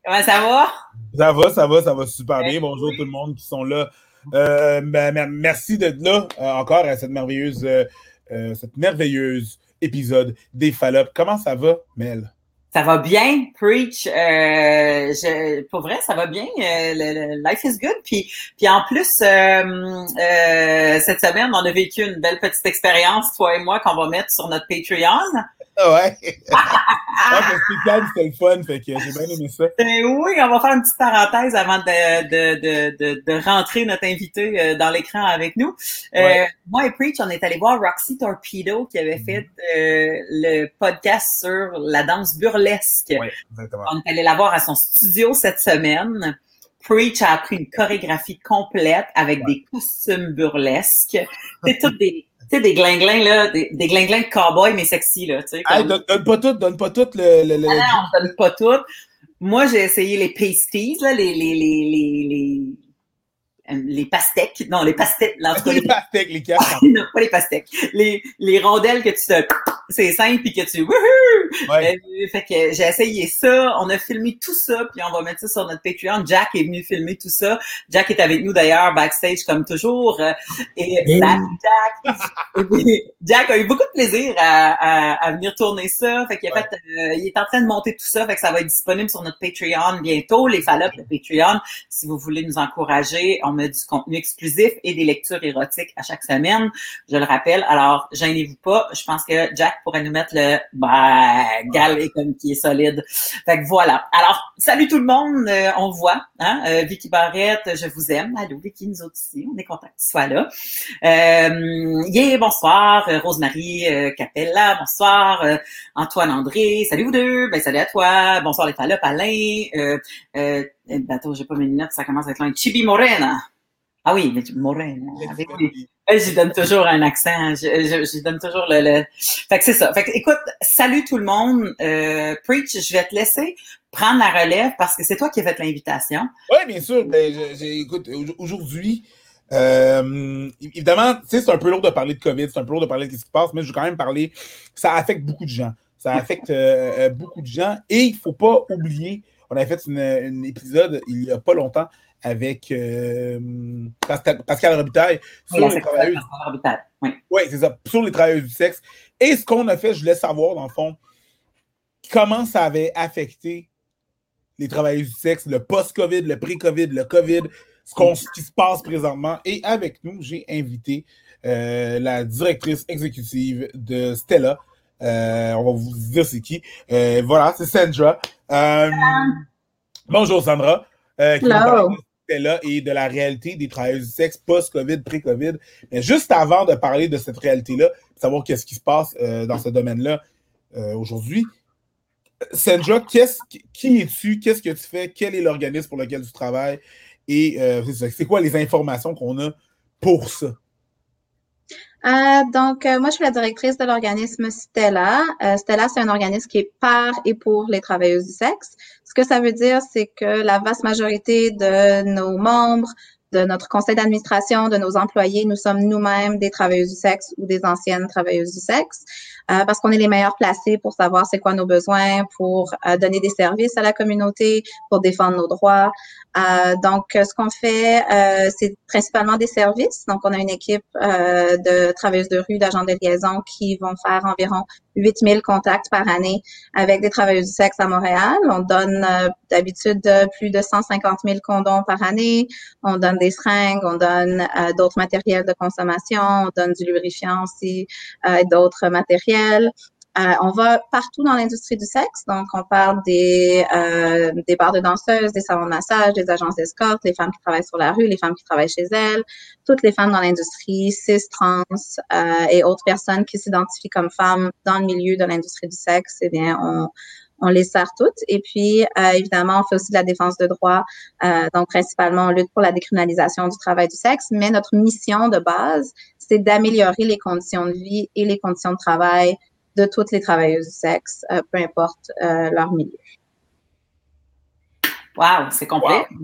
Comment ça va? Ça va super bien. Bonjour tout le monde qui sont là. Merci d'être là encore à cette merveilleuse épisode des Fallops. Comment ça va, Mel? Ça va bien, Preach. Pour vrai, ça va bien. Life is good. Puis en plus, cette semaine, on a vécu une belle petite expérience, toi et moi, qu'on va mettre sur notre Patreon. Ouais. Le spectacle, c'était le fun, fait que j'ai bien aimé ça. Oui, on va faire une petite parenthèse avant de rentrer notre invité dans l'écran avec nous. Moi et Preach, on est allé voir Roxy Torpedo qui avait fait le podcast sur la danse burlesque. Oui, exactement. On est allé la voir à son studio cette semaine. Preach a appris une chorégraphie complète avec des costumes burlesques. C'est tout des glinglins, là, des glinglins de cowboy, mais sexy, là, tu sais. Hey, donne pas tout non, on donne pas tout. Moi, j'ai essayé les pasties, là, les pastèques. Non, les pastèques. Les pastèques, les casques. Non, pas les pastèques. Les rondelles que tu te... C'est simple, puis que tu... Wouhou! Fait que j'ai essayé ça. On a filmé tout ça, puis on va mettre ça sur notre Patreon. Jack est venu filmer tout ça. Jack est avec nous, d'ailleurs, backstage, comme toujours. Et Jack a eu beaucoup de plaisir à venir tourner ça. Fait qu'il a fait... il est en train de monter tout ça. Fait que ça va être disponible sur notre Patreon bientôt. Les Fallops, le Patreon. Si vous voulez nous encourager, on met du contenu exclusif et des lectures érotiques à chaque semaine. Je le rappelle. Alors, gênez-vous pas. Je pense que Jack pourrait nous mettre le galet comme qui est solide. Fait que voilà. Alors, salut tout le monde. On voit, hein? Vicky Barrette, je vous aime. Allô, Vicky, nous autres ici. On est contents que tu sois là. Bonsoir. Rosemary Capella, bonsoir. Antoine André, salut vous deux. Salut à toi. Bonsoir les Fallops, Alain. Attends, j'ai pas mes lunettes, ça commence à être loin. Chibi Morena. Ah oui, Morena. J'y donne toujours un accent. J'y donne toujours le... Fait que c'est ça. Fait que, écoute, salut tout le monde. Preach, je vais te laisser prendre la relève parce que c'est toi qui as fait l'invitation. Oui, bien sûr. Écoute, aujourd'hui, évidemment, tu sais, c'est un peu lourd de parler de COVID, c'est un peu lourd de parler de ce qui se passe, mais je veux quand même parler. Ça affecte beaucoup de gens. Ça affecte beaucoup de gens. Et il ne faut pas oublier, on avait fait un épisode il n'y a pas longtemps avec Pascal Robitaille sur les travailleuses. Oui, c'est ça, sur les travailleuses du sexe. Et ce qu'on a fait, je voulais savoir, dans le fond, comment ça avait affecté les travailleuses du sexe, le post-COVID, le pré-COVID, le COVID, ce qui se passe présentement. Et avec nous, j'ai invité la directrice exécutive de Stella. On va vous dire c'est qui. Voilà, c'est Sandra. Bonjour Sandra. Qui nous parle de Stella et de la réalité des travailleuses du sexe post-COVID, pré-COVID. Mais juste avant de parler de cette réalité-là, savoir qu'est-ce qui se passe dans ce domaine-là aujourd'hui, Sandra, qui es-tu? Qu'est-ce que tu fais? Quel est l'organisme pour lequel tu travailles? Et c'est quoi les informations qu'on a pour ça? Moi, je suis la directrice de l'organisme Stella. Stella, c'est un organisme qui est par et pour les travailleuses du sexe. Ce que ça veut dire, c'est que la vaste majorité de nos membres, de notre conseil d'administration, de nos employés, nous sommes nous-mêmes des travailleuses du sexe ou des anciennes travailleuses du sexe, parce qu'on est les meilleurs placés pour savoir c'est quoi nos besoins, pour donner des services à la communauté, pour défendre nos droits. Ce qu'on fait, c'est principalement des services. Donc, on a une équipe de travailleuses de rue, d'agents de liaison qui vont faire environ 8000 contacts par année avec des travailleuses du sexe à Montréal. On donne d'habitude plus de 150 000 condoms par année. On donne des seringues, on donne d'autres matériels de consommation, on donne du lubrifiant aussi, d'autres matériels. On va partout dans l'industrie du sexe, donc on parle des bars de danseuses, des salons de massage, des agences d'escorte, les femmes qui travaillent sur la rue, les femmes qui travaillent chez elles, toutes les femmes dans l'industrie, cis, trans et autres personnes qui s'identifient comme femmes dans le milieu de l'industrie du sexe, eh bien, on les sert toutes. Et puis, évidemment, on fait aussi de la défense de droits. Donc, principalement, on lutte pour la décriminalisation du travail du sexe. Mais notre mission de base, c'est d'améliorer les conditions de vie et les conditions de travail de toutes les travailleuses du sexe, peu importe leur milieu. Wow, c'est complet. Wow.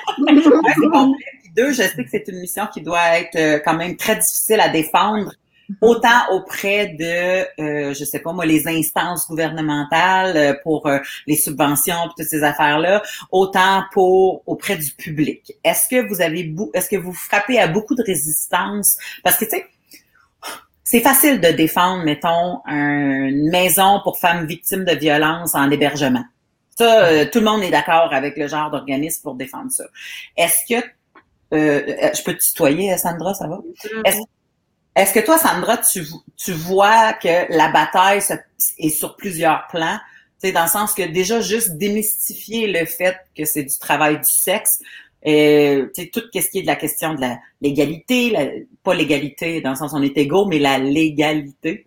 C'est complet. Puis deux, je sais que c'est une mission qui doit être quand même très difficile à défendre autant auprès de, je sais pas moi, les instances gouvernementales pour les subventions et toutes ces affaires-là, autant auprès du public. Est-ce que vous frappez à beaucoup de résistance? Parce que, tu sais, c'est facile de défendre, mettons, une maison pour femmes victimes de violences en hébergement. Ça, tout le monde est d'accord avec le genre d'organisme pour défendre ça. Est-ce que, je peux te tutoyer, Sandra, ça va? Est-ce que toi, Sandra, tu vois que la bataille est sur plusieurs plans? Tu sais, dans le sens que déjà, juste démystifier le fait que c'est du travail du sexe, tu sais, tout ce qui est de la question de la l'égalité, pas l'égalité dans le sens où on est égaux, mais la légalité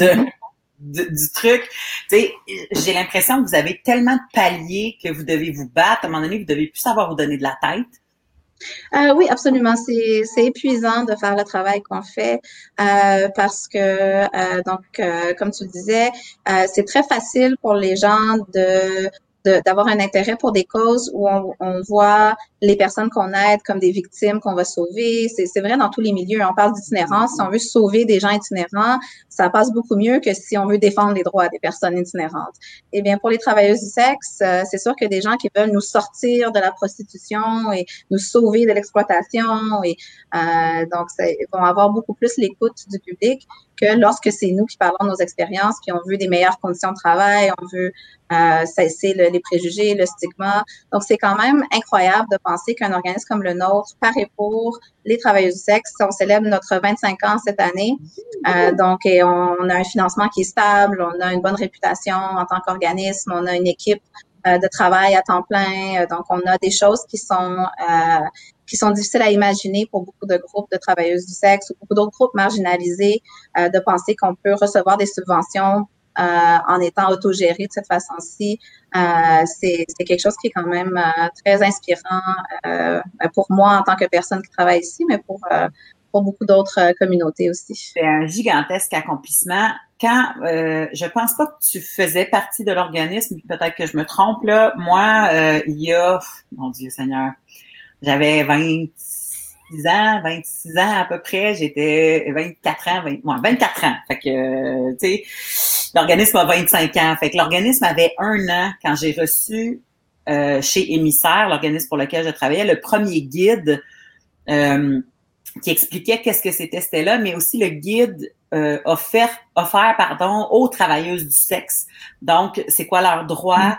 du truc. Tu sais, j'ai l'impression que vous avez tellement de paliers que vous devez vous battre. À un moment donné, vous devez plus savoir vous donner de la tête. Oui, absolument. C'est épuisant de faire le travail qu'on fait parce que, comme tu le disais, c'est très facile pour les gens d'avoir un intérêt pour des causes où on voit les personnes qu'on aide comme des victimes qu'on va sauver. C'est vrai dans tous les milieux. On parle d'itinérance. Si on veut sauver des gens itinérants, ça passe beaucoup mieux que si on veut défendre les droits des personnes itinérantes. Eh bien, pour les travailleuses du sexe, c'est sûr que des gens qui veulent nous sortir de la prostitution et nous sauver de l'exploitation et donc ils vont avoir beaucoup plus l'écoute du public que lorsque c'est nous qui parlons de nos expériences, puis on veut des meilleures conditions de travail, on veut cesser les préjugés, le stigma. Donc, c'est quand même incroyable de penser qu'un organisme comme le nôtre, par et pour les travailleuses du sexe, on célèbre notre 25 ans cette année. Donc, et on a un financement qui est stable, on a une bonne réputation en tant qu'organisme, on a une équipe de travail à temps plein. Donc, on a des choses qui sont difficiles à imaginer pour beaucoup de groupes de travailleuses du sexe ou beaucoup d'autres groupes marginalisés, de penser qu'on peut recevoir des subventions en étant autogéré de cette façon-ci. C'est quelque chose qui est quand même très inspirant pour moi en tant que personne qui travaille ici, mais pour beaucoup d'autres communautés aussi. C'est un gigantesque accomplissement. Quand je pense pas que tu faisais partie de l'organisme, peut-être que je me trompe là. Moi, il y a, mon Dieu Seigneur, j'avais 26 ans à peu près. J'étais 24 ans. 24 ans. Fait que, tu sais, l'organisme a 25 ans. Fait que l'organisme avait 1 an quand j'ai reçu chez Émissaire, l'organisme pour lequel je travaillais, le premier guide qui expliquait qu'est-ce que c'était Stella, mais aussi le guide offert aux travailleuses du sexe. Donc, c'est quoi leurs droits,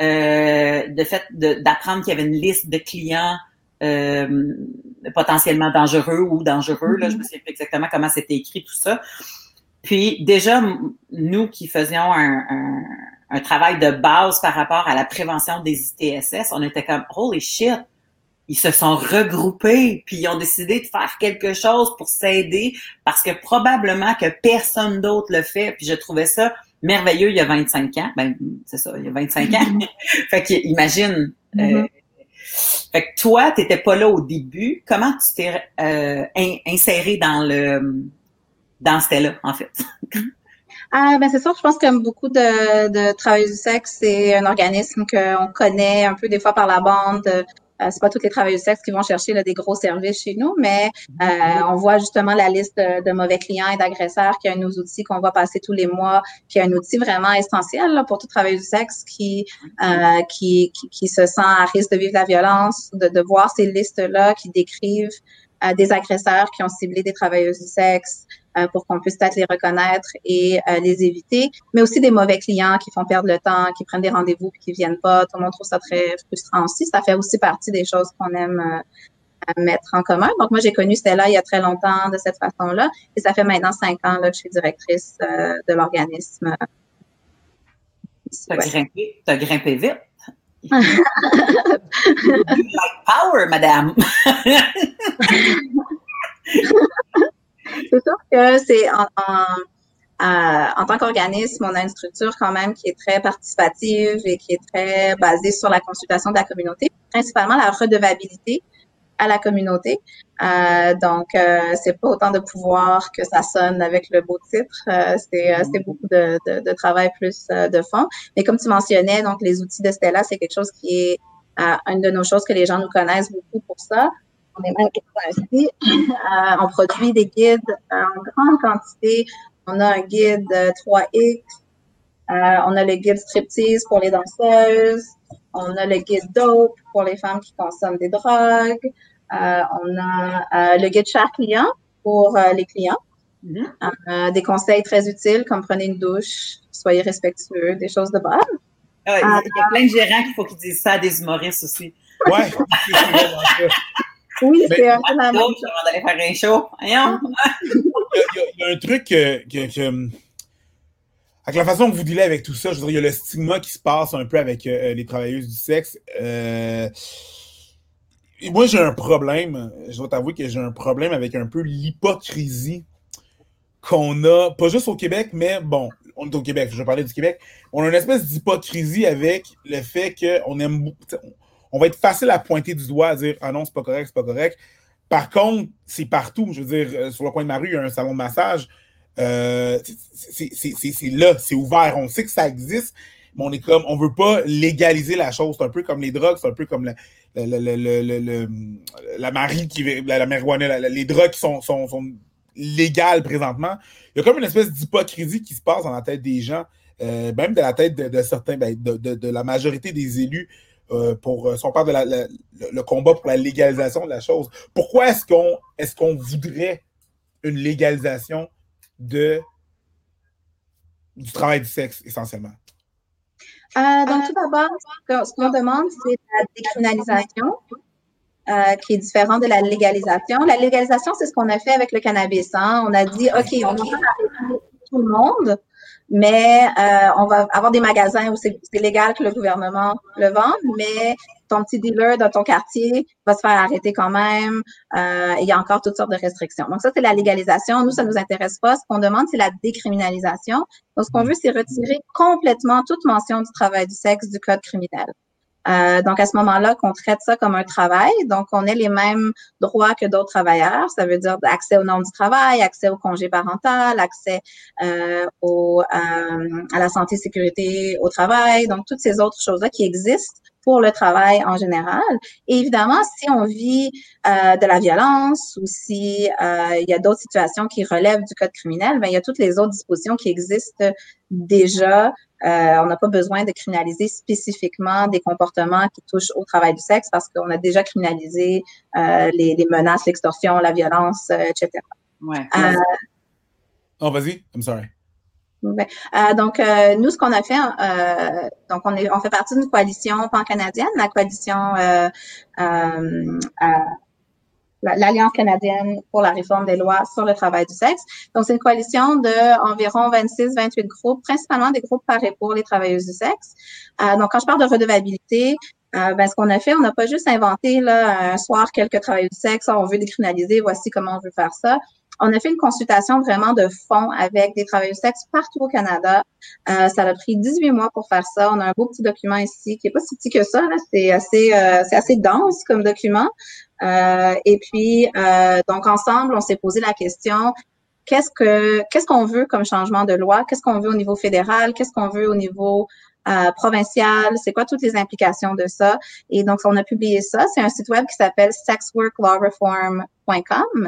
d'apprendre qu'il y avait une liste de clients potentiellement dangereux ou dangereux. Là, je me souviens plus exactement comment c'était écrit tout ça. Puis déjà, nous qui faisions un travail de base par rapport à la prévention des ITSS, on était comme « Holy shit! » Ils se sont regroupés, puis ils ont décidé de faire quelque chose pour s'aider parce que probablement que personne d'autre le fait. Puis je trouvais ça merveilleux il y a 25 ans. Ben, c'est ça, il y a 25 ans. Fait que imagine. Fait que toi, t'étais pas là au début. Comment tu t'es inséré dans Stella, en fait? Ben c'est sûr, je pense que beaucoup de travailleurs du sexe, c'est un organisme qu'on connaît un peu des fois par la bande. C'est pas tous les travailleurs du sexe qui vont chercher là, des gros services chez nous, mais on voit justement la liste de mauvais clients et d'agresseurs qui est un de nos outils qu'on va passer tous les mois, qui est un outil vraiment essentiel là, pour tout travailleur du sexe qui se sent à risque de vivre la violence, de voir ces listes-là qui décrivent des agresseurs qui ont ciblé des travailleuses du sexe pour qu'on puisse peut-être les reconnaître et les éviter, mais aussi des mauvais clients qui font perdre le temps, qui prennent des rendez-vous puis qui viennent pas. Tout le monde trouve ça très frustrant aussi. Ça fait aussi partie des choses qu'on aime mettre en commun. Donc, moi, j'ai connu Stella il y a très longtemps de cette façon-là et ça fait maintenant 5 ans là, que je suis directrice de l'organisme. T'as grimpé vite. Like power, madame. C'est sûr que c'est en tant qu'organisme, on a une structure quand même qui est très participative et qui est très basée sur la consultation de la communauté, principalement la redevabilité à la communauté. Donc, c'est pas autant de pouvoir que ça sonne avec le beau titre. C'est beaucoup de travail plus de fond. Mais comme tu mentionnais, donc les outils de Stella, c'est quelque chose qui est une de nos choses que les gens nous connaissent beaucoup pour ça. on est magasin aussi. On produit des guides en grande quantité. On a un guide 3X. On a le guide striptease pour les danseuses. On a le guide dope pour les femmes qui consomment des drogues. On a le guide cher client pour les clients. Des conseils très utiles comme prenez une douche, soyez respectueux, des choses de base. Il y a plein de gérants qu'il faut qu'ils disent ça à des humoristes aussi. Ouais, c'est vraiment ça. Oui, c'est un peu la même chose. On va aller faire un show. Il y a un truc avec la façon que vous dealez avec tout ça, je veux dire, il y a le stigma qui se passe un peu avec les travailleuses du sexe. Moi, j'ai un problème. Je dois t'avouer que j'ai un problème avec un peu l'hypocrisie qu'on a, pas juste au Québec, mais bon, on est au Québec, je vais parler du Québec. On a une espèce d'hypocrisie avec le fait qu'on aime beaucoup. On va être facile à pointer du doigt, à dire ah non, c'est pas correct, c'est pas correct. Par contre, c'est partout. Je veux dire, sur le coin de ma rue, il y a un salon de massage. C'est là, c'est ouvert. On sait que ça existe, mais on veut pas légaliser la chose. C'est un peu comme les drogues, c'est un peu comme la marijuana, les drogues qui sont légales présentement. Il y a comme une espèce d'hypocrisie qui se passe dans la tête des gens, même de la tête de certains, de la majorité des élus. Si on parle de le combat pour la légalisation de la chose, pourquoi est-ce qu'on voudrait une légalisation du travail du sexe, essentiellement? Donc, tout d'abord, ce qu'on demande, c'est la décriminalisation, qui est différente de la légalisation. La légalisation, c'est ce qu'on a fait avec le cannabis. Hein? On a dit, OK, on va pas arrêter tout le monde, mais on va avoir des magasins où c'est légal que le gouvernement le vende, mais ton petit dealer dans ton quartier va se faire arrêter quand même. Il y a encore toutes sortes de restrictions. Donc ça, c'est la légalisation. Nous, ça nous intéresse pas. Ce qu'on demande, c'est la décriminalisation. Donc, ce qu'on veut, c'est retirer complètement toute mention du travail du sexe du code criminel. Donc, à ce moment-là, qu'on traite ça comme un travail. Donc, on ait les mêmes droits que d'autres travailleurs. Ça veut dire accès au nom du travail, accès au congé parental, accès à la santé et sécurité au travail. Donc, toutes ces autres choses-là qui existent pour le travail en général. Et évidemment, si on vit de la violence ou si il y a d'autres situations qui relèvent du code criminel, ben il y a toutes les autres dispositions qui existent déjà. On n'a pas besoin de criminaliser spécifiquement des comportements qui touchent au travail du sexe parce qu'on a déjà criminalisé les menaces, l'extorsion, la violence, etc. Ouais. Oh, vas-y, I'm sorry. Donc, nous, ce qu'on a fait, donc on fait partie d'une coalition pan-canadienne, la coalition l'Alliance canadienne pour la réforme des lois sur le travail du sexe. Donc, c'est une coalition de environ 26-28 groupes, principalement des groupes par et pour les travailleuses du sexe. Donc, quand je parle de redevabilité, ce qu'on a fait, on n'a pas juste inventé là un soir quelques travailleurs du sexe, on veut décriminaliser, voici comment on veut faire ça. On a fait une consultation vraiment de fond avec des travailleurs du sexe partout au Canada. Ça a pris 18 mois pour faire ça. On a un beau petit document ici qui est pas si petit que ça. Là. C'est assez dense comme document. Et puis, donc ensemble, on s'est posé la question qu'est-ce qu'on veut comme changement de loi? Qu'est-ce qu'on veut au niveau fédéral? Qu'est-ce qu'on veut au niveau provincial? C'est quoi toutes les implications de ça? Et donc, on a publié ça. C'est un site web qui s'appelle sexworklawreform.com,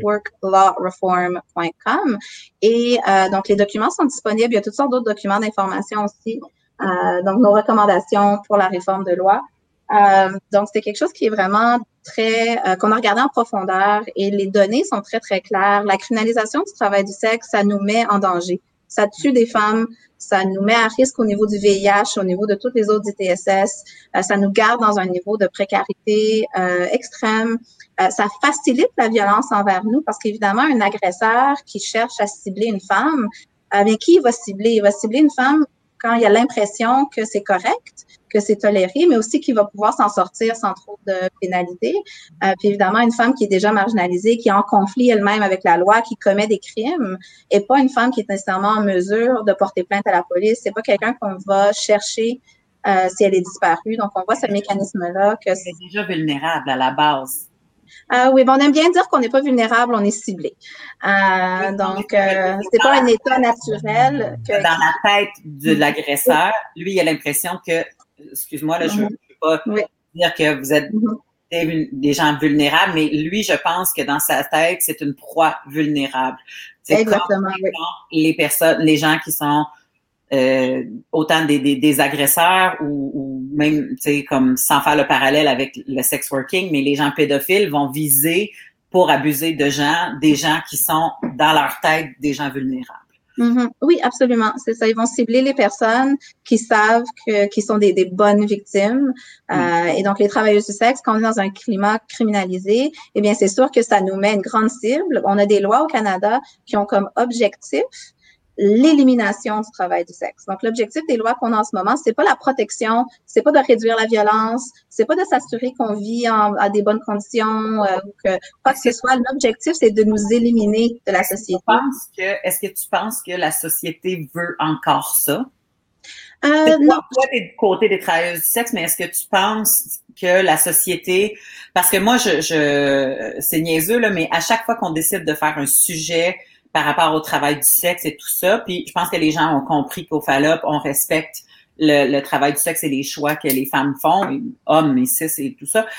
sexworklawreform.com. Et donc, les documents sont disponibles. Il y a toutes sortes d'autres documents d'information aussi. Donc, nos recommandations pour la réforme de loi. Donc, c'est quelque chose qui est vraiment qu'on a regardé en profondeur et les données sont très, très claires. La criminalisation du travail du sexe, ça nous met en danger. Ça tue des femmes, ça nous met à risque au niveau du VIH, au niveau de toutes les autres ITSS. Ça nous garde dans un niveau de précarité extrême. Ça facilite la violence envers nous parce qu'évidemment, un agresseur qui cherche à cibler une femme, avec qui il va cibler? Il va cibler une femme quand il y a l'impression que c'est correct, que c'est toléré, mais aussi qu'il va pouvoir s'en sortir sans trop de pénalité. Puis évidemment, une femme qui est déjà marginalisée, qui est en conflit elle-même avec la loi, qui commet des crimes, et pas une femme qui est nécessairement en mesure de porter plainte à la police. C'est pas quelqu'un qu'on va chercher si elle est disparue. Donc, on voit ce mécanisme-là que c'est déjà vulnérable à la base. Oui, on aime bien dire qu'on n'est pas vulnérable, on est ciblé. Donc, c'est pas un état naturel. Dans la tête de l'agresseur, lui, il a l'impression que, excuse-moi, là, je ne veux pas dire que vous êtes des gens vulnérables, mais lui, je pense que dans sa tête, c'est une proie vulnérable. C'est Exactement, oui. Les personnes, les gens qui sont autant des agresseurs ou même, tu sais, comme sans faire le parallèle avec le sex working, mais les gens pédophiles vont viser pour abuser de gens, des gens qui sont dans leur tête des gens vulnérables. Mm-hmm. Oui, absolument. C'est ça. Ils vont cibler les personnes qui savent qui sont des bonnes victimes. Et donc, les travailleuses du sexe, quand on est dans un climat criminalisé, eh bien, c'est sûr que ça nous met une grande cible. On a des lois au Canada qui ont comme objectif l'élimination du travail du sexe. Donc, l'objectif des lois qu'on a en ce moment, c'est pas la protection, c'est pas de réduire la violence, c'est pas de s'assurer qu'on vit à des bonnes conditions ou que quoi que ce soit. L'objectif, c'est de nous éliminer de la société. Est-ce que tu penses que la société veut encore ça? Non. Toi, t'es du côté des travailleuses du sexe, mais est-ce que tu penses que la société, parce que moi, c'est niaiseux, là, mais à chaque fois qu'on décide de faire un sujet par rapport au travail du sexe et tout ça, puis je pense que les gens ont compris qu'au Fallop, on respecte le travail du sexe et les choix que les femmes font, hommes et cis et tout ça.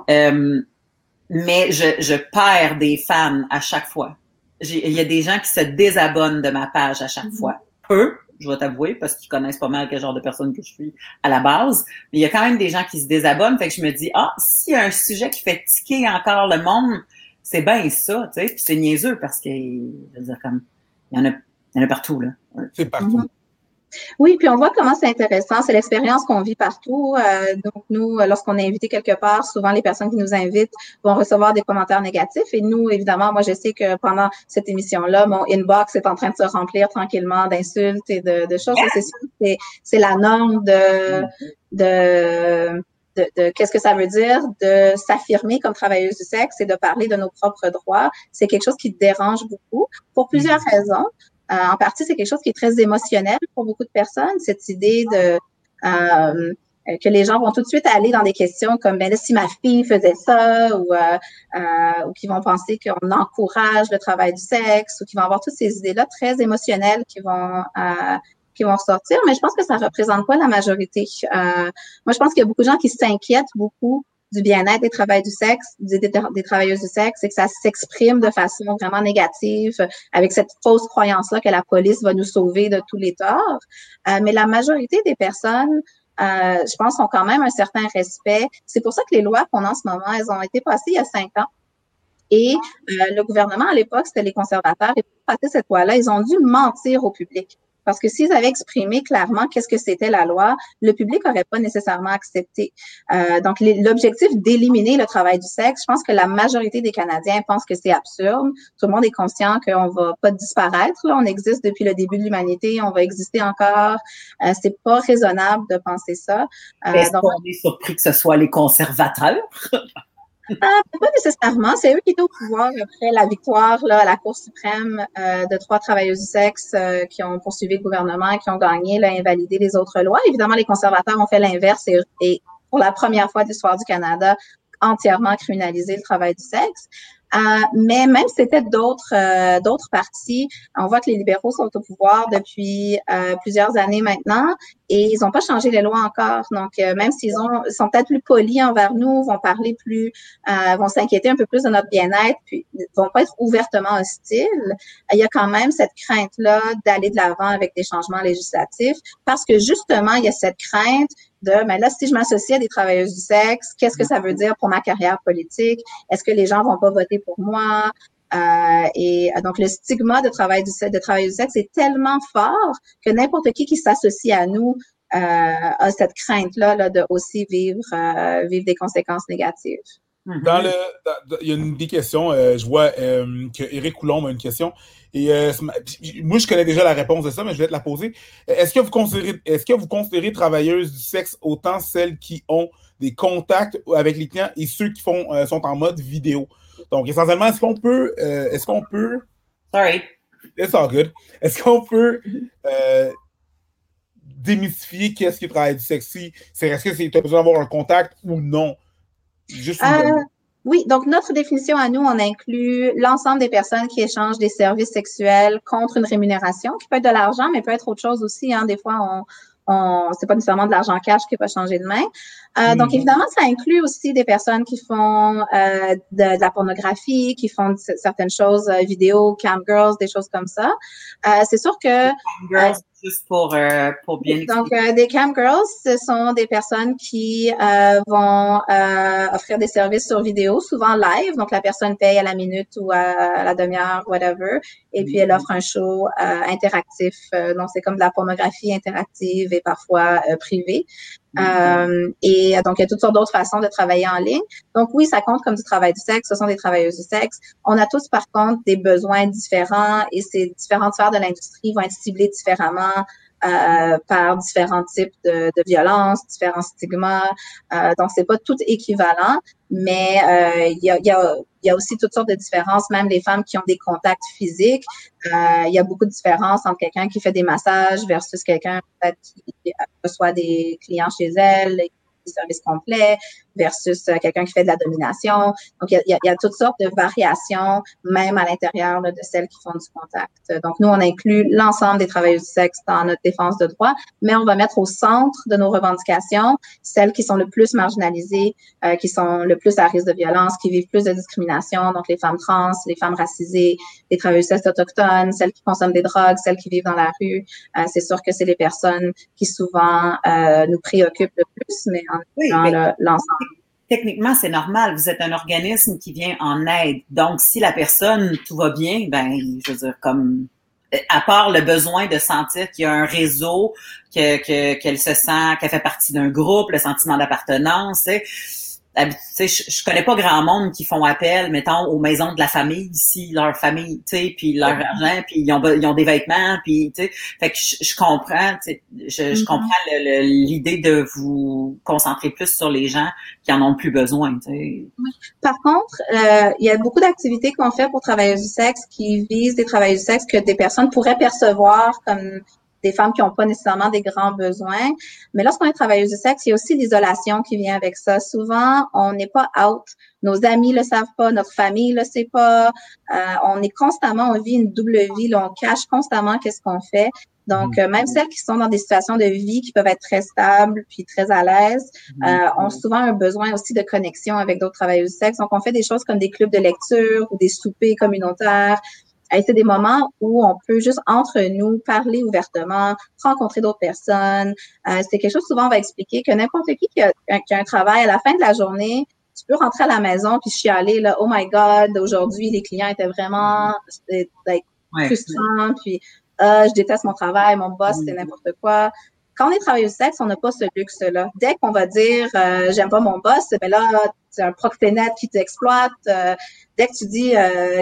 Mais je perds des fans à chaque fois. Il y a des gens qui se désabonnent de ma page à chaque fois. Peu, je vais t'avouer, parce qu'ils connaissent pas mal quel genre de personne que je suis à la base. Mais il y a quand même des gens qui se désabonnent, fait que je me dis, s'il y a un sujet qui fait tiquer encore le monde, c'est bien ça, tu sais, puis c'est niaiseux parce que, je veux dire, comme, il y en a partout, là. C'est partout. Mm-hmm. Oui, puis on voit comment c'est intéressant. C'est l'expérience qu'on vit partout. Donc, nous, lorsqu'on est invité quelque part, souvent les personnes qui nous invitent vont recevoir des commentaires négatifs. Et nous, évidemment, moi, je sais que pendant cette émission-là, mon inbox est en train de se remplir tranquillement d'insultes et de choses. Et c'est sûr, c'est la norme de qu'est-ce que ça veut dire de s'affirmer comme travailleuse du sexe et de parler de nos propres droits. C'est quelque chose qui dérange beaucoup pour plusieurs raisons. En partie, c'est quelque chose qui est très émotionnel pour beaucoup de personnes, cette idée que les gens vont tout de suite aller dans des questions comme ben là, si ma fille faisait ça ou qui vont penser qu'on encourage le travail du sexe ou qui vont avoir toutes ces idées-là très émotionnelles qui vont ressortir, mais je pense que ça représente pas la majorité. Moi, je pense qu'il y a beaucoup de gens qui s'inquiètent beaucoup du bien-être des travailleurs du sexe, des travailleuses du sexe, et que ça s'exprime de façon vraiment négative, avec cette fausse croyance-là que la police va nous sauver de tous les torts. Mais la majorité des personnes, je pense, ont quand même un certain respect. C'est pour ça que les lois qu'on a en ce moment, elles ont été passées il y a 5 ans. Et le gouvernement, à l'époque, c'était les conservateurs, et pour passer cette loi-là, ils ont dû mentir au public. Parce que s'ils avaient exprimé clairement qu'est-ce que c'était la loi, le public n'aurait pas nécessairement accepté. Donc, l'objectif d'éliminer le travail du sexe, je pense que la majorité des Canadiens pensent que c'est absurde. Tout le monde est conscient qu'on va pas disparaître. Là. On existe depuis le début de l'humanité, on va exister encore. C'est pas raisonnable de penser ça. Est-ce qu'on est surpris que ce soit les conservateurs? Pas nécessairement. C'est eux qui étaient au pouvoir après la victoire là, à la Cour suprême de 3 travailleuses du sexe qui ont poursuivi le gouvernement, qui ont gagné, là, invalidé les autres lois. Évidemment, les conservateurs ont fait l'inverse et pour la première fois de l'histoire du Canada, entièrement criminalisé le travail du sexe. Mais même si c'était d'autres partis, on voit que les libéraux sont au pouvoir depuis plusieurs années maintenant et ils n'ont pas changé les lois encore. Donc, même s'ils sont peut-être plus polis envers nous, vont parler plus, vont s'inquiéter un peu plus de notre bien-être, puis vont pas être ouvertement hostiles, il y a quand même cette crainte-là d'aller de l'avant avec des changements législatifs parce que justement, il y a cette crainte mais là, si je m'associe à des travailleuses du sexe, qu'est-ce que ça veut dire pour ma carrière politique? Est-ce que les gens vont pas voter pour moi? Et donc, le stigma de travailleuse du sexe est tellement fort que n'importe qui s'associe à nous a cette crainte-là là, de aussi vivre des conséquences négatives. Il y a des questions. Je vois que Éric Coulombe a une question. Et moi, je connais déjà la réponse de ça, mais je vais te la poser. Est-ce que vous considérez travailleuses du sexe autant celles qui ont des contacts avec les clients et ceux qui sont en mode vidéo? Donc, essentiellement, est-ce qu'on peut Sorry. It's all good. Est-ce qu'on peut démystifier qu'est-ce qui est le travail du sexe? Est-ce que tu as besoin d'avoir un contact ou non? Oui, donc notre définition à nous, on inclut l'ensemble des personnes qui échangent des services sexuels contre une rémunération, qui peut être de l'argent, mais peut être autre chose aussi. Hein. Des fois, c'est pas nécessairement de l'argent cash qui va changer de main. Donc, évidemment, ça inclut aussi des personnes qui font de la pornographie, qui font certaines choses, vidéo, cam girls, des choses comme ça. C'est sûr que... Girls, juste pour bien expliquer. Donc, des cam girls, ce sont des personnes qui vont offrir des services sur vidéo, souvent live. Donc, la personne paye à la minute ou à la demi-heure, whatever. Et puis, elle offre un show interactif. Donc, c'est comme de la pornographie interactive et parfois privée. Et donc, il y a toutes sortes d'autres façons de travailler en ligne. Donc, oui, ça compte comme du travail du sexe. Ce sont des travailleuses du sexe. On a tous, par contre, des besoins différents et ces différentes sphères de l'industrie vont être ciblées différemment par différents types de violences, différents stigmas. Donc, c'est pas tout équivalent, mais il y a aussi toutes sortes de différences, même les femmes qui ont des contacts physiques. Il y a beaucoup de différences entre quelqu'un qui fait des massages versus quelqu'un peut-être qui reçoit des clients chez elle, des services complets, versus quelqu'un qui fait de la domination. Donc, il y a toutes sortes de variations, même à l'intérieur de celles qui font du contact. Donc, nous, on inclut l'ensemble des travailleuses du sexe dans notre défense de droit, mais on va mettre au centre de nos revendications celles qui sont le plus marginalisées, qui sont le plus à risque de violence, qui vivent plus de discrimination, donc les femmes trans, les femmes racisées, les travailleuses du sexe autochtones, celles qui consomment des drogues, celles qui vivent dans la rue. C'est sûr que c'est les personnes qui souvent nous préoccupent le plus, mais en l'ensemble. Techniquement, c'est normal. Vous êtes un organisme qui vient en aide. Donc, si la personne, tout va bien, ben, je veux dire, comme, à part le besoin de sentir qu'il y a un réseau, qu'elle se sent, qu'elle fait partie d'un groupe, le sentiment d'appartenance, tu sais, je connais pas grand monde qui font appel, mettons, aux maisons de la famille ici, leur famille, tu sais, puis leur argent, puis ils ont des vêtements, puis tu sais, fait que je comprends, tu sais, je comprends l'idée de vous concentrer plus sur les gens qui en ont plus besoin, tu sais. Par contre, il y a beaucoup d'activités qu'on fait pour travailleuses du sexe qui visent des travailleuses du sexe que des personnes pourraient percevoir comme des femmes qui n'ont pas nécessairement des grands besoins. Mais lorsqu'on est travailleuse du sexe, il y a aussi l'isolation qui vient avec ça. Souvent, on n'est pas out. Nos amis le savent pas, notre famille le sait pas. On est constamment, on vit une double vie. Là, on cache constamment qu'est-ce qu'on fait. Donc, même celles qui sont dans des situations de vie qui peuvent être très stables puis très à l'aise, ont souvent un besoin aussi de connexion avec d'autres travailleuses du sexe. Donc, on fait des choses comme des clubs de lecture ou des soupers communautaires. Et c'est des moments où on peut juste entre nous parler ouvertement, rencontrer d'autres personnes. C'est quelque chose souvent on va expliquer que n'importe qui a un travail à la fin de la journée, tu peux rentrer à la maison puis chialer là, oh my God, aujourd'hui les clients étaient vraiment frustrants, puis je déteste mon travail, mon boss c'est n'importe quoi. Quand on est travailleuse du sexe, on n'a pas ce luxe-là. Dès qu'on va dire j'aime pas mon boss, ben là c'est un proxénète qui t'exploite. Dès que tu dis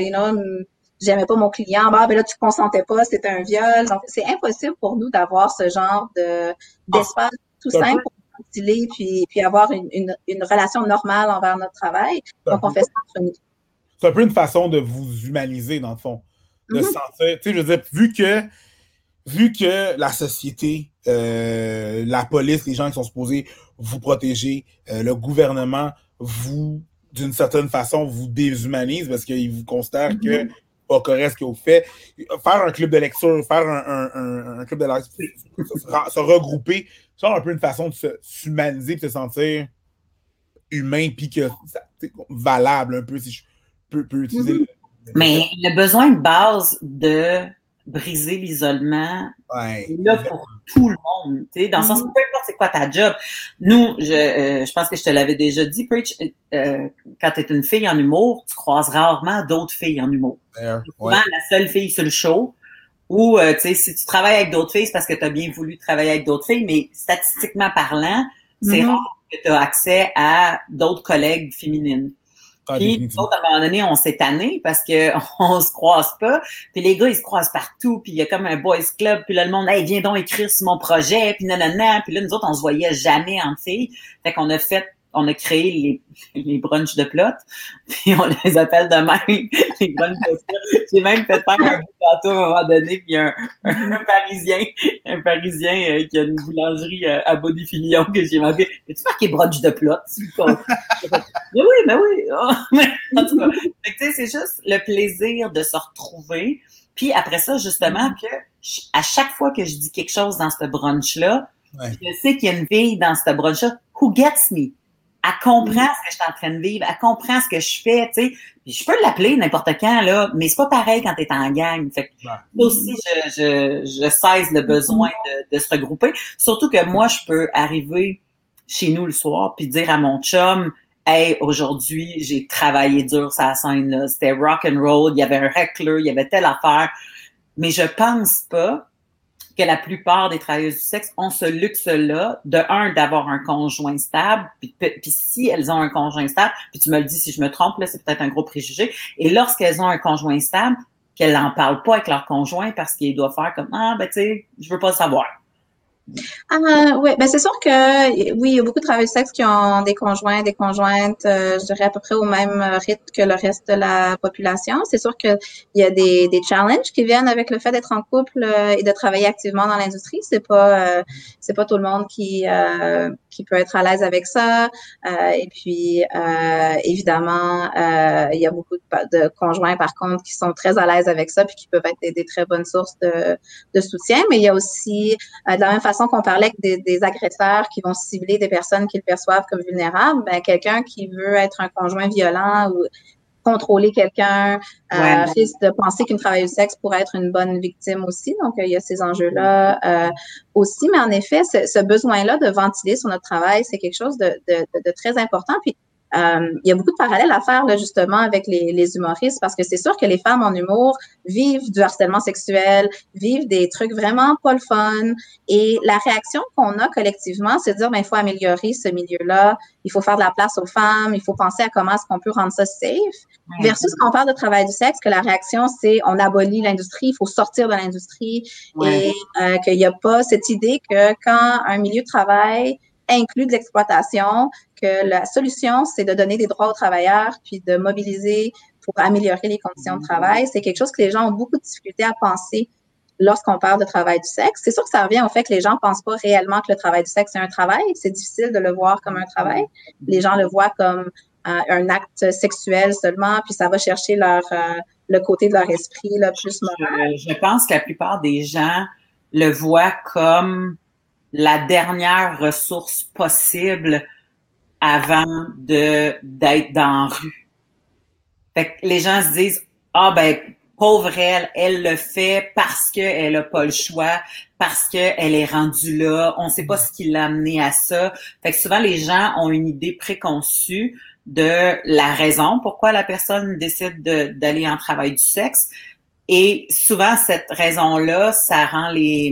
j'aimais pas mon client, ben là tu consentais pas, c'était un viol. Donc c'est impossible pour nous d'avoir ce genre d'espace tout simple pour ventiler puis avoir une relation normale envers notre travail. Donc on fait ça entre nous. C'est un peu une façon de vous humaniser dans le fond, de se sentir, tu sais, je veux dire, vu que la société, la police, les gens qui sont supposés vous protéger, le gouvernement vous, d'une certaine façon, vous déshumanise parce qu'ils vous considèrent que pas correct ce que vous faites. Faire un club de lecture, faire un club de lecture, se regrouper, c'est un peu une façon de s'humaniser et de se sentir humain puis que valable un peu, si je peux utiliser Mais le besoin de base de briser l'isolement est là pour tout le monde, tu sais, dans le sens, peu importe c'est quoi ta job. Nous, je pense que je te l'avais déjà dit, Preach, quand tu es une fille en humour, tu croises rarement d'autres filles en humour. Souvent, la seule fille sur le show, ou, tu sais, si tu travailles avec d'autres filles, c'est parce que tu as bien voulu travailler avec d'autres filles, mais statistiquement parlant, c'est rare que tu as accès à d'autres collègues féminines. Puis, nous autres, à un moment donné, on s'est tannés parce que on se croise pas. Puis les gars, ils se croisent partout. Puis il y a comme un boys club. Puis là, le monde, hey, viens donc écrire sur mon projet. Puis nanana. Puis là, nous autres, on se voyait jamais en filles. Fait qu'on a créé les brunchs de plot. Puis on les appelle de même, les brunchs de plot. J'ai même fait faire un gâteau à un moment donné. Puis un Parisien qui a une boulangerie à Bonifion que j'ai marqué. As-tu marqué brunch de plot? Mais oui. Oh, mais en tout cas, tu sais, c'est juste le plaisir de se retrouver. Puis après ça, justement, que à chaque fois que je dis quelque chose dans ce brunch-là, Ouais. Je sais qu'il y a une fille dans ce brunch-là who gets me. Elle comprend ce que je suis en train de vivre, elle comprend ce que je fais, tu sais. Puis je peux l'appeler n'importe quand, là, mais c'est pas pareil quand t'es en gang. Fait que là aussi, je cesse le besoin de se regrouper. Surtout que moi, je peux arriver chez nous le soir puis dire à mon chum, hey, aujourd'hui, j'ai travaillé dur sur la scène, là. C'était rock and roll, il y avait un heckler, il y avait telle affaire. Mais je pense pas que la plupart des travailleuses du sexe ont ce luxe-là, d'avoir un conjoint stable, puis si elles ont un conjoint stable, puis tu me le dis si je me trompe, là, c'est peut-être un gros préjugé, et lorsqu'elles ont un conjoint stable, qu'elles n'en parlent pas avec leur conjoint parce qu'il doit faire comme, ah, ben, tu sais, je veux pas le savoir. Oui, ben c'est sûr que oui, il y a beaucoup de travailleurs du sexe qui ont des conjoints, des conjointes, je dirais à peu près au même rythme que le reste de la population. C'est sûr que il y a des challenges qui viennent avec le fait d'être en couple et de travailler activement dans l'industrie. C'est pas tout le monde qui peut être à l'aise avec ça. Et puis évidemment, il y a beaucoup de conjoints par contre qui sont très à l'aise avec ça puis qui peuvent être des très bonnes sources de soutien. Mais il y a aussi de la même façon qu'on parlait des agresseurs qui vont cibler des personnes qu'ils perçoivent comme vulnérables, ben, quelqu'un qui veut être un conjoint violent ou contrôler quelqu'un risque de penser qu'une travailleuse du sexe pourrait être une bonne victime aussi. Donc, il y a ces enjeux-là aussi. Mais en effet, ce besoin-là de ventiler sur notre travail, c'est quelque chose de très important. Puis, il y a beaucoup de parallèles à faire là, justement avec les humoristes parce que c'est sûr que les femmes en humour vivent du harcèlement sexuel, vivent des trucs vraiment pas le fun et la réaction qu'on a collectivement, c'est de dire ben il faut améliorer ce milieu-là, il faut faire de la place aux femmes, il faut penser à comment est-ce qu'on peut rendre ça safe versus quand on parle de travail du sexe que la réaction c'est on abolit l'industrie, il faut sortir de l'industrie et qu'il n'y a pas cette idée que quand un milieu de travail inclut de l'exploitation, que la solution, c'est de donner des droits aux travailleurs puis de mobiliser pour améliorer les conditions de travail. C'est quelque chose que les gens ont beaucoup de difficulté à penser lorsqu'on parle de travail du sexe. C'est sûr que ça revient au fait que les gens pensent pas réellement que le travail du sexe, c'est un travail. C'est difficile de le voir comme un travail. Les gens le voient comme un acte sexuel seulement, puis ça va chercher le côté de leur esprit là, plus moral. Je pense que la plupart des gens le voient comme la dernière ressource possible avant d'être dans la rue. Fait que les gens se disent ah ben pauvre elle le fait parce qu'elle a pas le choix, parce qu'elle est rendue là, on sait pas ce qui l'a amené à ça. Fait que souvent les gens ont une idée préconçue de la raison pourquoi la personne décide d'aller en travail du sexe et souvent cette raison-là, ça rend les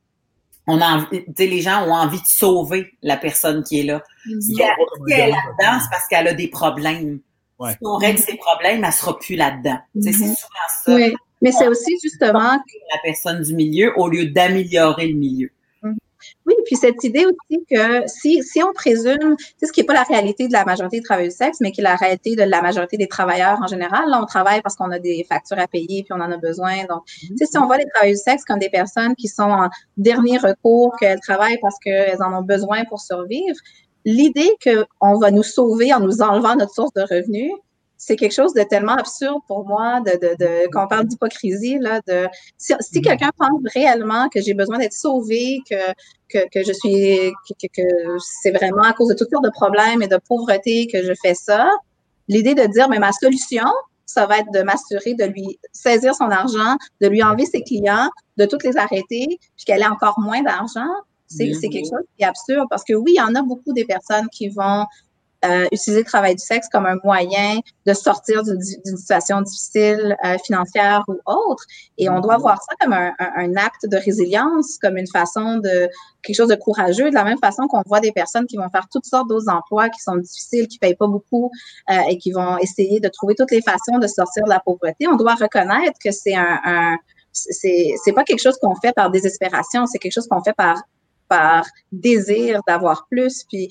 gens ont envie de sauver la personne qui est là. Si elle est là-dedans, c'est parce qu'elle a des problèmes. Si on règle ses problèmes, elle sera plus là-dedans. C'est souvent ça. Oui. Mais c'est aussi justement la personne du milieu au lieu d'améliorer le milieu. Oui, puis cette idée aussi que si on présume, c'est ce qui n'est pas la réalité de la majorité des travailleurs du sexe, mais qui est la réalité de la majorité des travailleurs en général. Là, on travaille parce qu'on a des factures à payer puis on en a besoin. Donc, si on voit les travailleurs du sexe comme des personnes qui sont en dernier recours, qu'elles travaillent parce qu'elles en ont besoin pour survivre, l'idée qu'on va nous sauver en nous enlevant notre source de revenus, c'est quelque chose de tellement absurde pour moi, quand on parle d'hypocrisie, là, si quelqu'un pense réellement que j'ai besoin d'être sauvé, que je suis, que c'est vraiment à cause de toutes sortes de problèmes et de pauvreté que je fais ça, l'idée de dire, mais ma solution, ça va être de m'assurer de lui saisir son argent, de lui enlever ses clients, de toutes les arrêter, puis qu'elle ait encore moins d'argent, c'est quelque chose qui est absurde parce que oui, il y en a beaucoup des personnes qui vont utiliser le travail du sexe comme un moyen de sortir d'une situation difficile financière ou autre. Et on doit voir ça comme un acte de résilience, comme une façon quelque chose de courageux, de la même façon qu'on voit des personnes qui vont faire toutes sortes d'autres emplois qui sont difficiles, qui payent pas beaucoup et qui vont essayer de trouver toutes les façons de sortir de la pauvreté. On doit reconnaître que c'est c'est pas quelque chose qu'on fait par désespération, c'est quelque chose qu'on fait par désir d'avoir plus, puis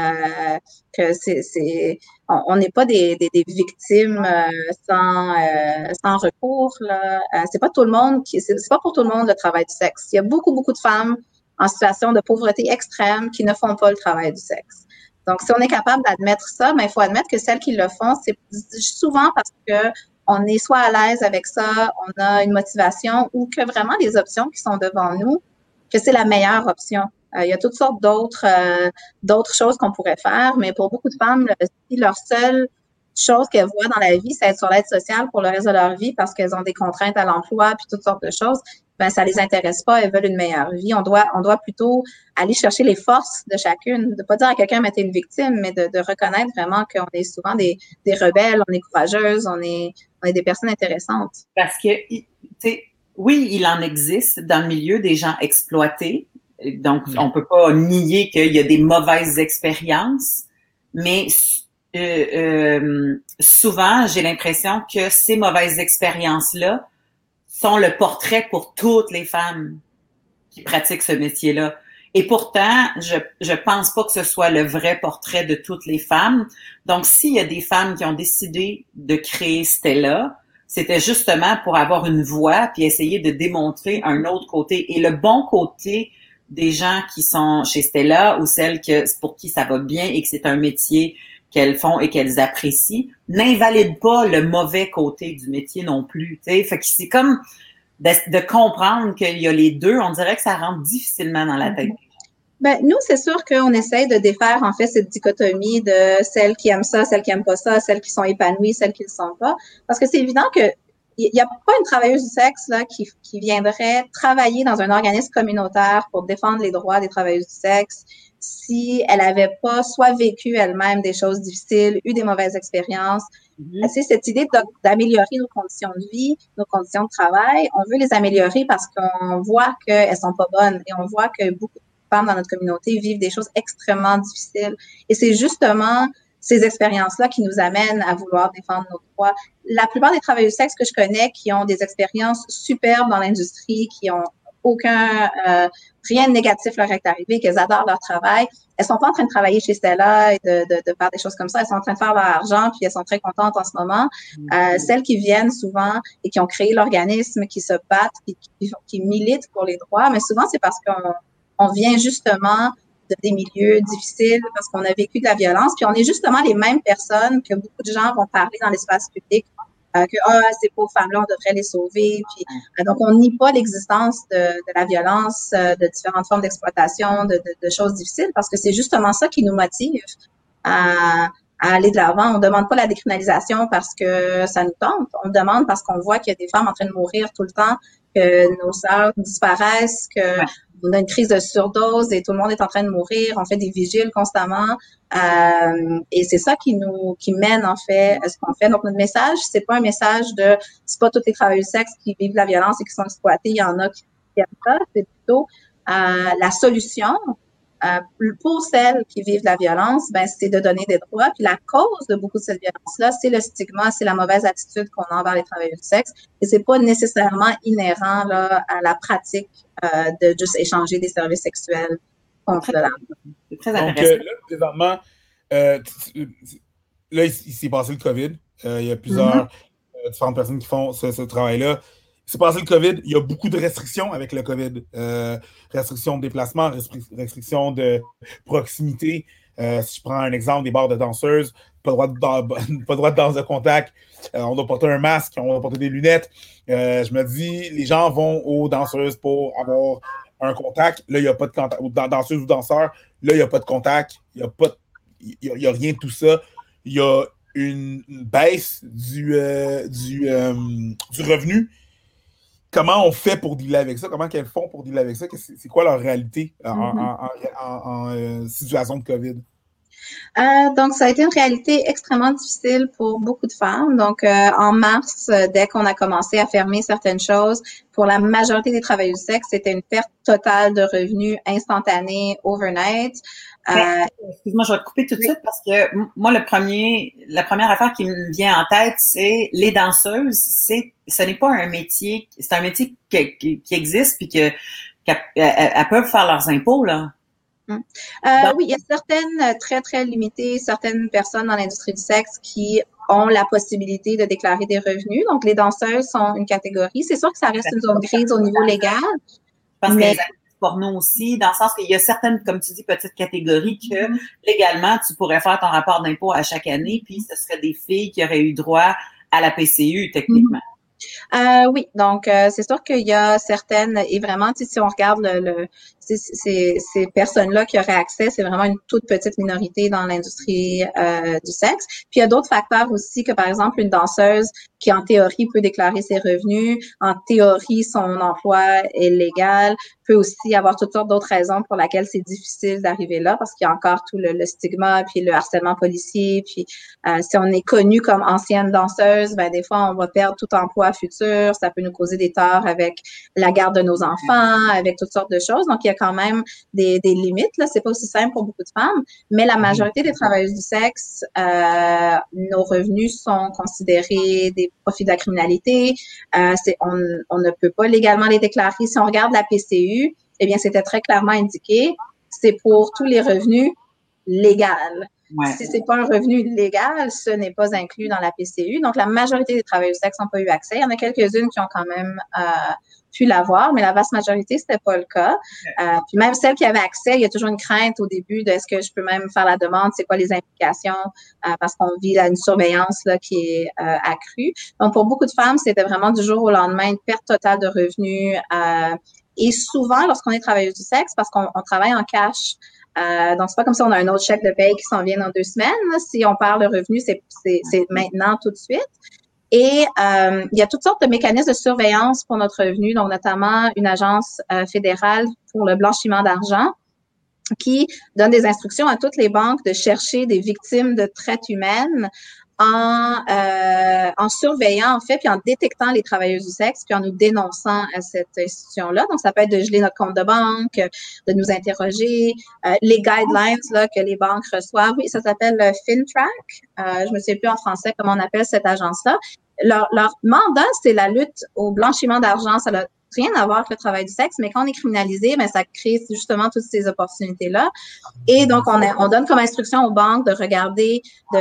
que on n'est pas des victimes sans recours là. C'est pas tout le monde c'est pas pour tout le monde le travail du sexe. Il y a beaucoup de femmes en situation de pauvreté extrême qui ne font pas le travail du sexe. Donc si on est capable d'admettre ça, mais il faut admettre que celles qui le font, c'est souvent parce que on est soit à l'aise avec ça, on a une motivation ou que vraiment les options qui sont devant nous, que c'est la meilleure option. Il y a toutes sortes d'autres choses qu'on pourrait faire, mais pour beaucoup de femmes, si leur seule chose qu'elles voient dans la vie, c'est être sur l'aide sociale pour le reste de leur vie parce qu'elles ont des contraintes à l'emploi puis toutes sortes de choses, ben ça les intéresse pas, elles veulent une meilleure vie. On doit plutôt aller chercher les forces de chacune, de pas dire à quelqu'un mais t'es une victime, mais de reconnaître vraiment qu'on est souvent des rebelles, on est courageuses, on est des personnes intéressantes. Parce que, tu sais, oui, il en existe dans le milieu des gens exploités, donc on peut pas nier qu'il y a des mauvaises expériences, mais souvent, j'ai l'impression que ces mauvaises expériences-là sont le portrait pour toutes les femmes qui pratiquent ce métier-là. Et pourtant, je pense pas que ce soit le vrai portrait de toutes les femmes. Donc, s'il y a des femmes qui ont décidé de créer Stella, c'était justement pour avoir une voix puis essayer de démontrer un autre côté. Et le bon côté des gens qui sont chez Stella ou celles pour qui ça va bien et que c'est un métier qu'elles font et qu'elles apprécient, n'invalide pas le mauvais côté du métier non plus. T'sais. Fait que c'est comme de comprendre qu'il y a les deux, on dirait que ça rentre difficilement dans la tête. Ben, nous, c'est sûr qu'on essaye de défaire, en fait, cette dichotomie de celles qui aiment ça, celles qui aiment pas ça, celles qui sont épanouies, celles qui ne le sont pas. Parce que c'est évident que il n'y a pas une travailleuse du sexe là qui viendrait travailler dans un organisme communautaire pour défendre les droits des travailleuses du sexe si elle avait pas soit vécu elle-même des choses difficiles, eu des mauvaises expériences. C'est cette idée d'améliorer nos conditions de vie, nos conditions de travail. On veut les améliorer parce qu'on voit qu'elles sont pas bonnes et on voit que beaucoup de femmes dans notre communauté vivent des choses extrêmement difficiles. Et c'est justement ces expériences-là qui nous amènent à vouloir défendre nos droits. La plupart des travailleurs du sexe que je connais qui ont des expériences superbes dans l'industrie, qui ont rien de négatif leur est arrivé, qu'elles adorent leur travail, elles sont pas en train de travailler chez Stella et de faire des choses comme ça. Elles sont en train de faire leur argent puis elles sont très contentes en ce moment. Celles qui viennent souvent et qui ont créé l'organisme, qui se battent, qui militent pour les droits, mais souvent c'est parce qu'on vient justement de des milieux difficiles, parce qu'on a vécu de la violence, puis on est justement les mêmes personnes que beaucoup de gens vont parler dans l'espace public, que ces pauvres femmes-là, on devrait les sauver. Puis, donc, on nie pas l'existence de la violence, de différentes formes d'exploitation, de choses difficiles, parce que c'est justement ça qui nous motive à aller de l'avant. On demande pas la décriminalisation parce que ça nous tente. On le demande parce qu'on voit qu'il y a des femmes en train de mourir tout le temps, que nos sœurs disparaissent, que on a une crise de surdose et tout le monde est en train de mourir. On fait des vigiles constamment. Et c'est ça qui mène, en fait, à ce qu'on fait. Donc, notre message, c'est pas un message c'est pas toutes les travailleuses du sexe qui vivent de la violence et qui sont exploitées. Il y en a qui aiment ça. C'est plutôt, la solution. Pour celles qui vivent de la violence, ben c'est de donner des droits. Puis la cause de beaucoup de cette violence-là, c'est le stigma, c'est la mauvaise attitude qu'on a envers les travailleurs du sexe. Et c'est pas nécessairement inhérent là à la pratique de juste échanger des services sexuels contre l'argent. C'est très intéressant. Donc là, présentement, là, il s'est passé le COVID. Il y a plusieurs différentes personnes qui font ce travail-là. C'est passé le COVID, il y a beaucoup de restrictions avec le COVID. Restrictions de déplacement, restrictions de proximité. Si je prends un exemple des bars de danseuses, pas le droit de danse de contact. On doit porter un masque, on doit porter des lunettes. Je me dis, les gens vont aux danseuses pour avoir un contact. Là, il n'y a pas de contact. Danseuse ou danseur, là, il n'y a pas de contact. Il n'y a rien de tout ça. Il y a une baisse du revenu. Comment on fait pour dealer avec ça? Comment qu'elles font pour dealer avec ça? C'est quoi leur réalité en situation de COVID? Donc, ça a été une réalité extrêmement difficile pour beaucoup de femmes. Donc, en mars, dès qu'on a commencé à fermer certaines choses, pour la majorité des travailleurs du sexe, c'était une perte totale de revenus instantanée, overnight. Excuse-moi, je vais te couper tout de suite parce que moi, la première affaire qui me vient en tête, c'est les danseuses. Ce n'est pas un métier, c'est un métier qui existe puis qu'elles peuvent faire leurs impôts, là. Oui, il y a certaines, très, très limitées, certaines personnes dans l'industrie du sexe qui ont la possibilité de déclarer des revenus. Donc, les danseuses sont une catégorie. C'est sûr que ça reste une zone grise au niveau légal. Je pense que les actrices porno aussi, dans le sens qu'il y a certaines, comme tu dis, petites catégories que légalement, tu pourrais faire ton rapport d'impôt à chaque année, puis ce serait des filles qui auraient eu droit à la PCU, techniquement. Oui, donc c'est sûr qu'il y a certaines, et vraiment, si on regarde ces personnes-là qui auraient accès, c'est vraiment une toute petite minorité dans l'industrie du sexe. Puis il y a d'autres facteurs aussi que, par exemple, une danseuse qui, en théorie, peut déclarer ses revenus, en théorie, son emploi est légal, peut aussi avoir toutes sortes d'autres raisons pour lesquelles c'est difficile d'arriver là, parce qu'il y a encore tout le stigma, puis le harcèlement policier, puis si on est connu comme ancienne danseuse, ben des fois, on va perdre tout emploi futur, ça peut nous causer des torts avec la garde de nos enfants, avec toutes sortes de choses. Donc, il y a quand même des limites, là. C'est pas aussi simple pour beaucoup de femmes, mais la majorité des travailleuses du sexe, nos revenus sont considérés des profits de la criminalité. On ne peut pas légalement les déclarer. Si on regarde la PCU, eh bien, c'était très clairement indiqué, c'est pour tous les revenus légaux. Ouais. Si c'est pas un revenu légal, ce n'est pas inclus dans la PCU. Donc, la majorité des travailleurs du sexe n'ont pas eu accès. Il y en a quelques-unes qui ont quand même pu l'avoir, mais la vaste majorité, c'était pas le cas. Puis même celles qui avaient accès, il y a toujours une crainte au début de est-ce que je peux même faire la demande, c'est quoi les implications, parce qu'on vit là une surveillance là qui est accrue. Donc, pour beaucoup de femmes, c'était vraiment du jour au lendemain une perte totale de revenus. Et souvent, lorsqu'on est travailleuse du sexe, parce qu'on travaille en cash, donc c'est pas comme si on a un autre chèque de paye qui s'en vient dans 2 semaines. Si on parle de revenus, c'est maintenant tout de suite. Et il y a toutes sortes de mécanismes de surveillance pour notre revenu, donc notamment une agence fédérale pour le blanchiment d'argent qui donne des instructions à toutes les banques de chercher des victimes de traite humaine en surveillant, en fait, puis en détectant les travailleuses du sexe, puis en nous dénonçant à cette institution-là. Donc, ça peut être de geler notre compte de banque, de nous interroger, les guidelines là que les banques reçoivent. Oui, ça s'appelle le FinTrack. Je me souviens plus en français comment on appelle cette agence-là. Leur mandat, c'est la lutte au blanchiment d'argent. Ça n'a rien à voir avec le travail du sexe, mais quand on est criminalisé, ben ça crée justement toutes ces opportunités-là. Et donc, on donne comme instruction aux banques de regarder,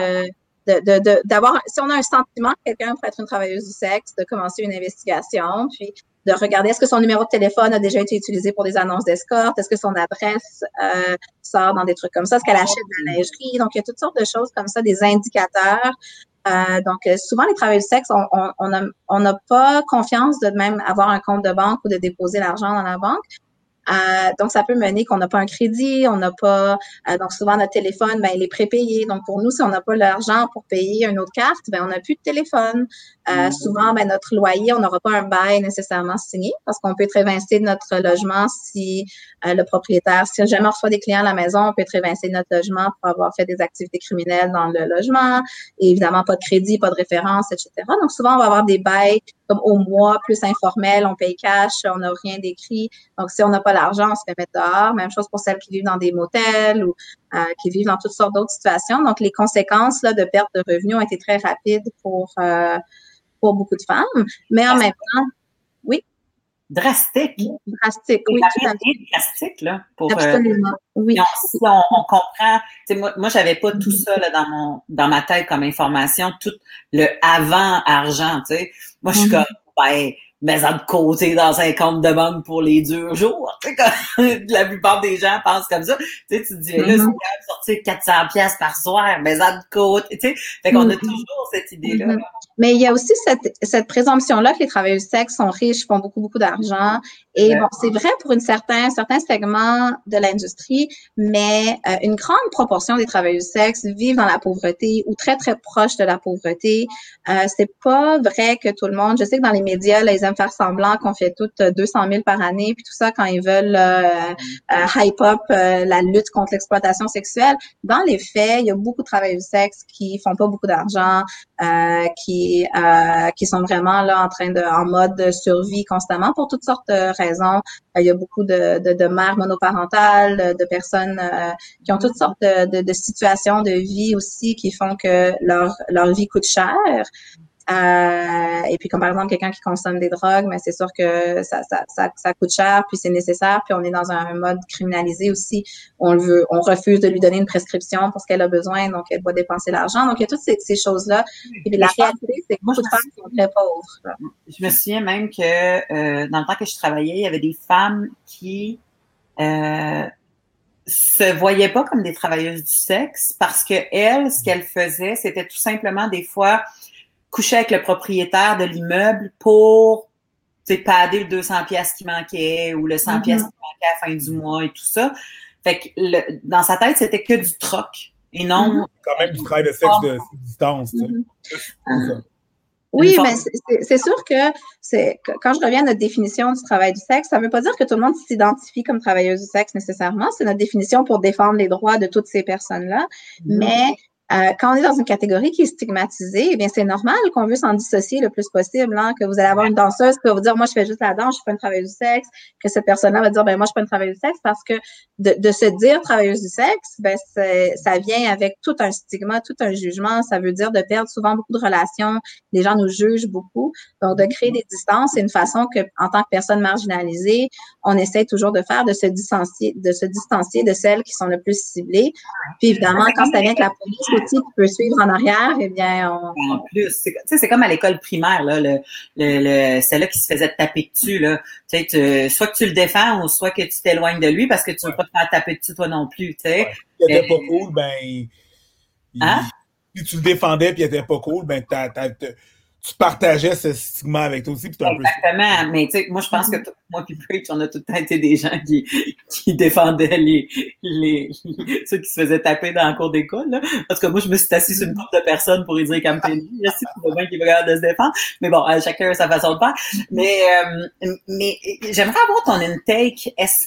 d'avoir, si on a un sentiment que quelqu'un pourrait être une travailleuse du sexe, de commencer une investigation, puis de regarder est-ce que son numéro de téléphone a déjà été utilisé pour des annonces d'escorte, est-ce que son adresse sort dans des trucs comme ça, est-ce qu'elle achète de la lingerie. Donc, il y a toutes sortes de choses comme ça, des indicateurs. Donc, souvent, les travailleurs du sexe, on n'a pas confiance de même avoir un compte de banque ou de déposer l'argent dans la banque. Donc, ça peut mener qu'on n'a pas un crédit, on n'a pas, donc souvent notre téléphone, ben, il est prépayé. Donc, pour nous, si on n'a pas l'argent pour payer une autre carte, ben, on n'a plus de téléphone. Souvent, ben, notre loyer, on n'aura pas un bail nécessairement signé parce qu'on peut être évincé de notre logement si le propriétaire, si jamais on reçoit des clients à la maison, on peut être évincé de notre logement pour avoir fait des activités criminelles dans le logement. Et évidemment, pas de crédit, pas de référence, etc. Donc, souvent, on va avoir des bails comme au mois, plus informels, on paye cash, on n'a rien d'écrit. Donc, si on n'a pas l'argent, on se fait mettre dehors. Même chose pour celles qui vivent dans des motels ou qui vivent dans toutes sortes d'autres situations. Donc, les conséquences là, de perte de revenus ont été très rapides pour beaucoup de femmes. Mais en même temps, oui. Drastique. Drastique, oui. Drastique, là. Absolument, oui. Si on comprend, tu sais, moi, j'avais pas tout ça là, dans ma tête comme information, tout le avant-argent, tu sais. Moi, je suis comme, ben, mets-en de côté dans un compte de banque pour les durs jours. Tu sais, comme la plupart des gens pensent comme ça. Tu sais, tu te dis, là, c'est de sortir 400$ par soir, mets-en de côté. Tu sais, fait qu'on a toujours cette idée-là. Là. Mais il y a aussi cette présomption-là que les travailleurs du sexe sont riches, font beaucoup, beaucoup d'argent. Et bon, c'est vrai pour certains segments de l'industrie, mais une grande proportion des travailleurs du sexe vivent dans la pauvreté ou très, très proche de la pauvreté. C'est pas vrai que tout le monde, je sais que dans les médias, là, ils aiment faire semblant qu'on fait toutes 200 000 par année, puis tout ça quand ils veulent hype up la lutte contre l'exploitation sexuelle. Dans les faits, il y a beaucoup de travailleurs du sexe qui font pas beaucoup d'argent, qui sont vraiment là en mode survie constamment pour toutes sortes de raisons. Il y a beaucoup de mères monoparentales, de personnes qui ont toutes sortes de situations de vie aussi qui font que leur vie coûte cher. Et puis comme par exemple quelqu'un qui consomme des drogues, mais c'est sûr que ça coûte cher, puis c'est nécessaire, puis on est dans un mode criminalisé aussi. On refuse de lui donner une prescription pour ce qu'elle a besoin, donc elle doit dépenser l'argent. Donc il y a toutes ces choses-là. Et puis la réalité, c'est que beaucoup de femmes sont très pauvres. Je me souviens même que dans le temps que je travaillais, il y avait des femmes qui se voyaient pas comme des travailleuses du sexe parce que elles, ce qu'elles faisaient, c'était tout simplement des fois coucher avec le propriétaire de l'immeuble pour tu sais, padder le 200 pièces qui manquait ou le 100 pièces qui manquait à la fin du mois et tout ça. Fait que dans sa tête, c'était que du troc et non... Quand même du travail de sexe de distance, tu sais. Oui, mais c'est sûr que quand je reviens à notre définition du travail du sexe, ça ne veut pas dire que tout le monde s'identifie comme travailleuse du sexe nécessairement. C'est notre définition pour défendre les droits de toutes ces personnes-là. Mais quand on est dans une catégorie qui est stigmatisée, eh bien, c'est normal qu'on veut s'en dissocier le plus possible, hein, que vous allez avoir une danseuse qui va vous dire, moi, je fais juste la danse, je suis pas une travailleuse du sexe, que cette personne-là va dire, ben, moi, je suis pas une travailleuse du sexe, parce que de se dire travailleuse du sexe, ben, ça vient avec tout un stigma, tout un jugement. Ça veut dire de perdre souvent beaucoup de relations. Les gens nous jugent beaucoup. Donc, de créer des distances, c'est une façon que, en tant que personne marginalisée, on essaie toujours de faire, de se distancier de celles qui sont le plus ciblées. Puis, évidemment, quand ça vient avec la police, qui peut suivre en arrière, eh bien, En plus, c'est comme à l'école primaire, là, celle-là qui se faisait taper dessus, là. Soit que tu le défends ou soit que tu t'éloignes de lui parce que tu veux pas te faire taper dessus toi non plus, tu sais. Si il était pas cool, ben, si tu le défendais puis il était pas cool, ben, tu partageais ce stigma avec toi aussi. Puis exactement. Mais tu sais, moi, je pense que moi puis Preach, on a tout le temps été des gens qui défendaient ceux qui se faisaient taper dans le cours d'école, là. Parce que moi, je me suis assis sur une couple de personnes pour lui dire qu'elle me fait merci pour le bien qui est capable de se défendre. Mais bon, chacun a sa façon de faire. Mais j'aimerais avoir ton intake. Est-ce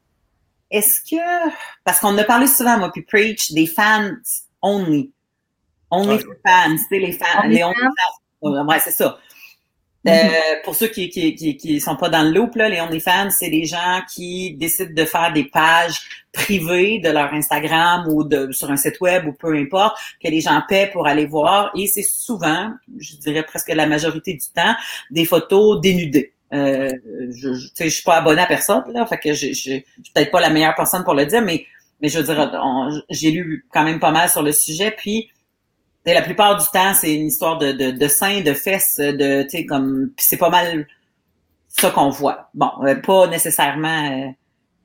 que, parce qu'on a parlé souvent, moi puis Preach, des fans only. Only for fans, tu sais, les fans, les only fans. Ouais, c'est ça. Pour ceux qui sont pas dans le loop, là, les OnlyFans, c'est des gens qui décident de faire des pages privées de leur Instagram ou sur un site web ou peu importe, que les gens paient pour aller voir. Et c'est souvent, je dirais presque la majorité du temps, des photos dénudées. Je suis pas abonnée à personne, là, fait que je suis peut-être pas la meilleure personne pour le dire, mais je veux dire, j'ai lu quand même pas mal sur le sujet, puis la plupart du temps, c'est une histoire de seins, de fesses, comme, puis c'est pas mal ça qu'on voit. Bon, pas nécessairement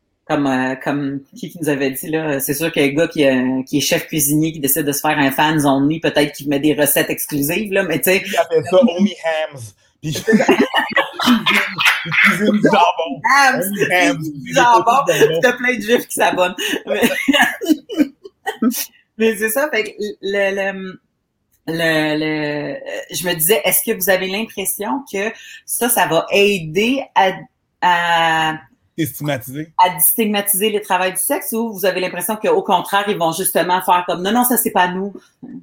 comme qui nous avait dit là. C'est sûr qu'il y a un gars qui est chef cuisinier qui décide de se faire un fans only, peut-être qu'il met des recettes exclusives là, mais tu sais. Il appelle ça only hams. Puis il cuisine du jambon. Hams. Du jambon. T'as plein de juifs qui s'abonnent. Mais c'est ça, fait que je me disais, est-ce que vous avez l'impression que ça va aider à déstigmatiser les travailleurs du sexe, ou vous avez l'impression qu'au contraire, ils vont justement faire comme non, ça c'est pas nous?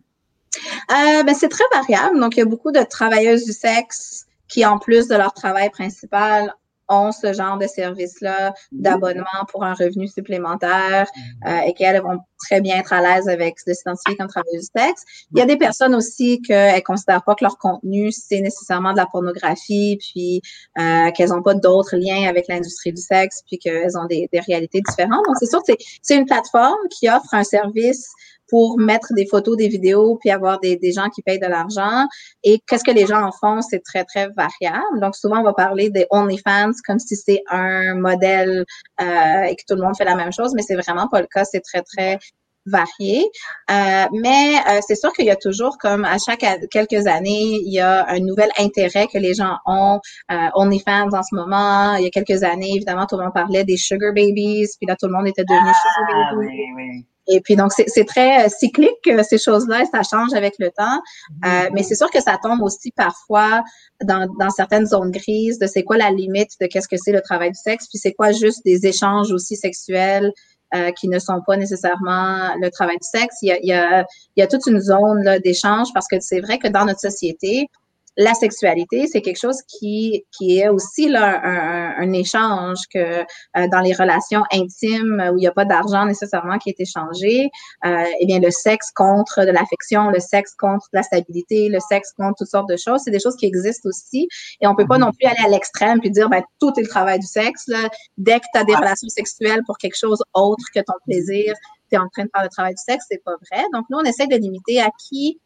C'est très variable. Donc, il y a beaucoup de travailleuses du sexe qui, en plus de leur travail principal, ont ce genre de service-là d'abonnement pour un revenu supplémentaire et qu'elles vont très bien être à l'aise avec de s'identifier comme travailleuses du sexe. Il y a des personnes aussi qu'elles considèrent pas que leur contenu, c'est nécessairement de la pornographie, puis qu'elles n'ont pas d'autres liens avec l'industrie du sexe, puis qu'elles ont des réalités différentes. Donc, c'est sûr que c'est une plateforme qui offre un service pour mettre des photos, des vidéos, puis avoir des gens qui payent de l'argent. Et qu'est-ce que les gens en font, c'est très, très variable. Donc, souvent, on va parler des OnlyFans comme si c'est un modèle et que tout le monde fait la même chose, mais c'est vraiment pas le cas. C'est très, très varié. Mais c'est sûr qu'il y a toujours, comme à chaque quelques années, il y a un nouvel intérêt que les gens ont. OnlyFans en ce moment, il y a quelques années, évidemment, tout le monde parlait des sugar babies, puis là, tout le monde était devenu sugar babies. Oui. Et puis, donc, c'est très cyclique, ces choses-là, et ça change avec le temps. Mais c'est sûr que ça tombe aussi parfois dans certaines zones grises de c'est quoi la limite de qu'est-ce que c'est le travail du sexe, puis c'est quoi juste des échanges aussi sexuels qui ne sont pas nécessairement le travail du sexe. Il y a toute une zone là, d'échange parce que c'est vrai que dans notre société, la sexualité, c'est quelque chose qui est aussi là un échange que dans les relations intimes où il n'y a pas d'argent nécessairement qui est échangé, eh bien le sexe contre de l'affection, le sexe contre de la stabilité, le sexe contre toutes sortes de choses, c'est des choses qui existent aussi et on peut pas non plus aller à l'extrême puis dire ben tout est le travail du sexe là. Dès que tu as des relations sexuelles pour quelque chose autre que ton plaisir, tu es en train de faire le travail du sexe, c'est pas vrai. Donc nous on essaie de limiter à qui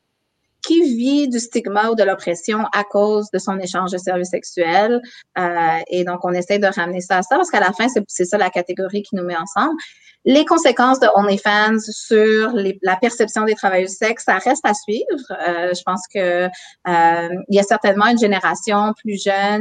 vit du stigma ou de l'oppression à cause de son échange de services sexuels. Et donc, on essaie de ramener ça à ça parce qu'à la fin, c'est ça la catégorie qui nous met ensemble. Les conséquences de OnlyFans sur la perception des travailleurs du sexe, ça reste à suivre. Je pense que il y a certainement une génération plus jeune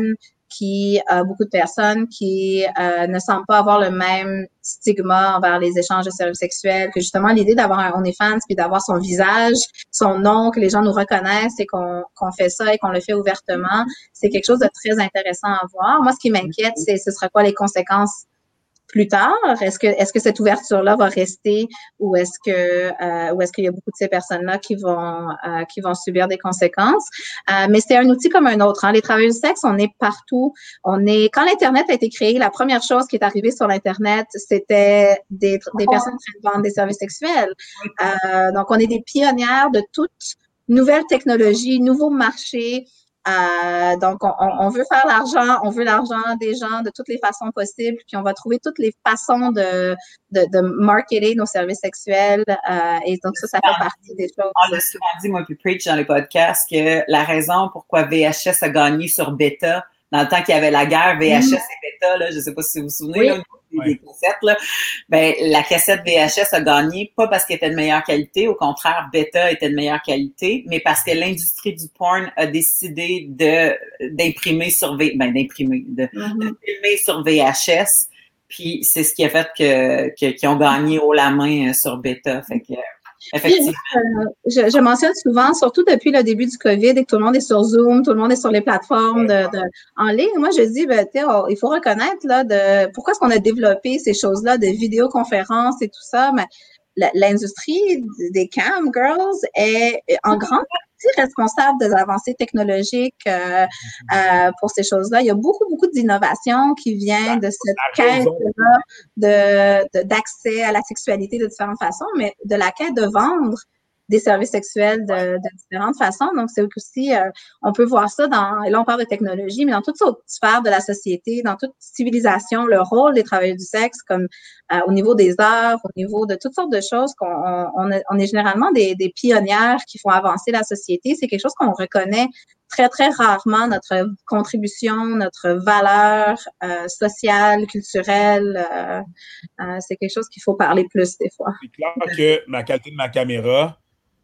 qui a beaucoup de personnes qui ne semblent pas avoir le même stigma envers les échanges de services sexuels, que justement l'idée d'avoir un OnlyFans puis d'avoir son visage, son nom, que les gens nous reconnaissent et qu'on fait ça et qu'on le fait ouvertement, c'est quelque chose de très intéressant à voir. Moi, ce qui m'inquiète, c'est ce sera quoi les conséquences plus tard? Est-ce que cette ouverture-là va rester ou est-ce qu'il y a beaucoup de ces personnes-là qui vont subir des conséquences? Mais c'est un outil comme un autre, hein. Les travailleurs du sexe, on est partout. Quand l'Internet a été créé, la première chose qui est arrivée sur l'Internet, c'était des personnes qui vendent des services sexuels. Donc, on est des pionnières de toute nouvelle technologie, nouveaux marchés. Donc, on veut faire l'argent, on veut l'argent des gens de toutes les façons possibles, puis on va trouver toutes les façons de marketer nos services sexuels. Et donc, ça fait partie des choses. On l'a souvent dit, moi, puis Preach dans les podcasts, que la raison pourquoi VHS a gagné sur Beta, dans le temps qu'il y avait la guerre VHS et Beta, là, je ne sais pas si vous vous souvenez, là, des cassettes, là, ben, la cassette VHS a gagné, pas parce qu'elle était de meilleure qualité, au contraire, Beta était de meilleure qualité, mais parce que l'industrie du porn a décidé d'imprimer sur de filmer sur VHS, puis c'est ce qui a fait qu'ils ont gagné haut la main sur Beta. Fait que, effectivement. Je mentionne souvent, surtout depuis le début du COVID et que tout le monde est sur Zoom, tout le monde est sur les plateformes en ligne. Moi, je dis, il faut reconnaître pourquoi est-ce qu'on a développé ces choses-là de vidéoconférences et tout ça. Mais l'industrie des cam girls est en grande partie responsable des avancées technologiques pour ces choses-là. Il y a beaucoup d'innovations qui viennent de cette quête-là d'accès à la sexualité de différentes façons, mais de la quête de vendre des services sexuels de différentes façons. Donc, c'est aussi, on peut voir ça et là, on parle de technologie, mais dans toutes sortes de sphères de la société, dans toute civilisation, le rôle des travailleurs du sexe, comme au niveau des heures, au niveau de toutes sortes de choses, on est généralement des pionnières qui font avancer la société. C'est quelque chose qu'on reconnaît très, très rarement, notre contribution, notre valeur sociale, culturelle. C'est quelque chose qu'il faut parler plus des fois. C'est clair que la qualité de ma caméra,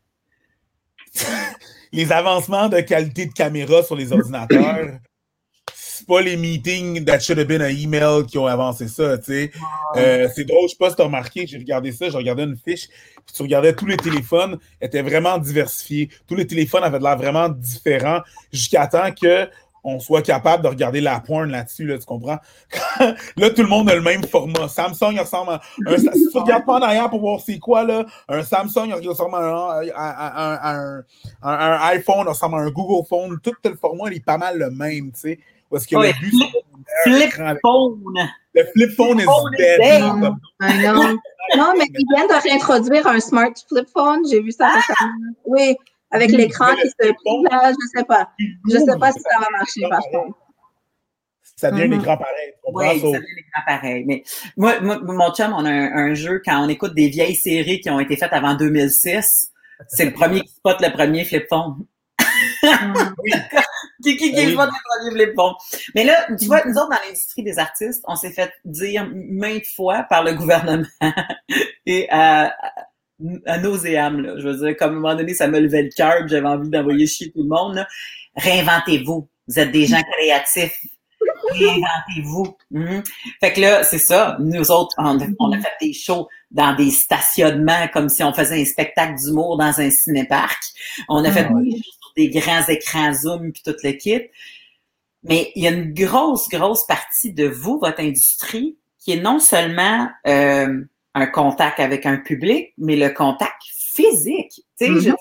les avancements de qualité de caméra sur les ordinateurs, c'est pas les meetings that should have been an email qui ont avancé ça, tu sais. C'est drôle, je sais pas si t'as remarqué, j'ai regardé ça, j'ai regardé une fiche, puis tu regardais tous les téléphones étaient vraiment diversifiés. Tous les téléphones avaient de l'air vraiment différents jusqu'à temps que on soit capable de regarder la porn là-dessus, là, tu comprends? Là, tout le monde a le même format. Samsung, il ressemble à si tu regardes pas en arrière pour voir c'est quoi, là, un Samsung, il ressemble à un iPhone, il ressemble à un Google Phone. Tout le format, il est pas mal le même, tu sais. Parce que le but, flip phone. Le flip phone is dead. Non, mais ils viennent de réintroduire un smart flip phone. J'ai vu ça récemment. Oui. Avec l'écran qui se plie, là, je sais pas. Je sais pas si ça va marcher, par contre. Ça devient un écran pareil. Oui, ça devient un écran pareil. Mais moi, mon chum, on a un jeu, quand on écoute des vieilles séries qui ont été faites avant 2006, c'est le premier qui spot le premier flip phone. Oui. Qui spot le premier flip phone. Mais là, tu vois, nous autres, dans l'industrie des artistes, on s'est fait dire maintes fois par le gouvernement et à nauséam, là. Je veux dire, comme à un moment donné, ça me levait le cœur, j'avais envie d'envoyer chier tout le monde, là. Réinventez-vous. Vous êtes des gens créatifs. Réinventez-vous. Fait que là, c'est ça. Nous autres, on a fait des shows dans des stationnements comme si on faisait un spectacle d'humour dans un cinéparc. On a fait des shows sur des grands écrans Zoom puis tout le kit. Mais il y a une grosse partie de vous, votre industrie, qui est non seulement un contact avec un public, mais le contact physique. Tu sais,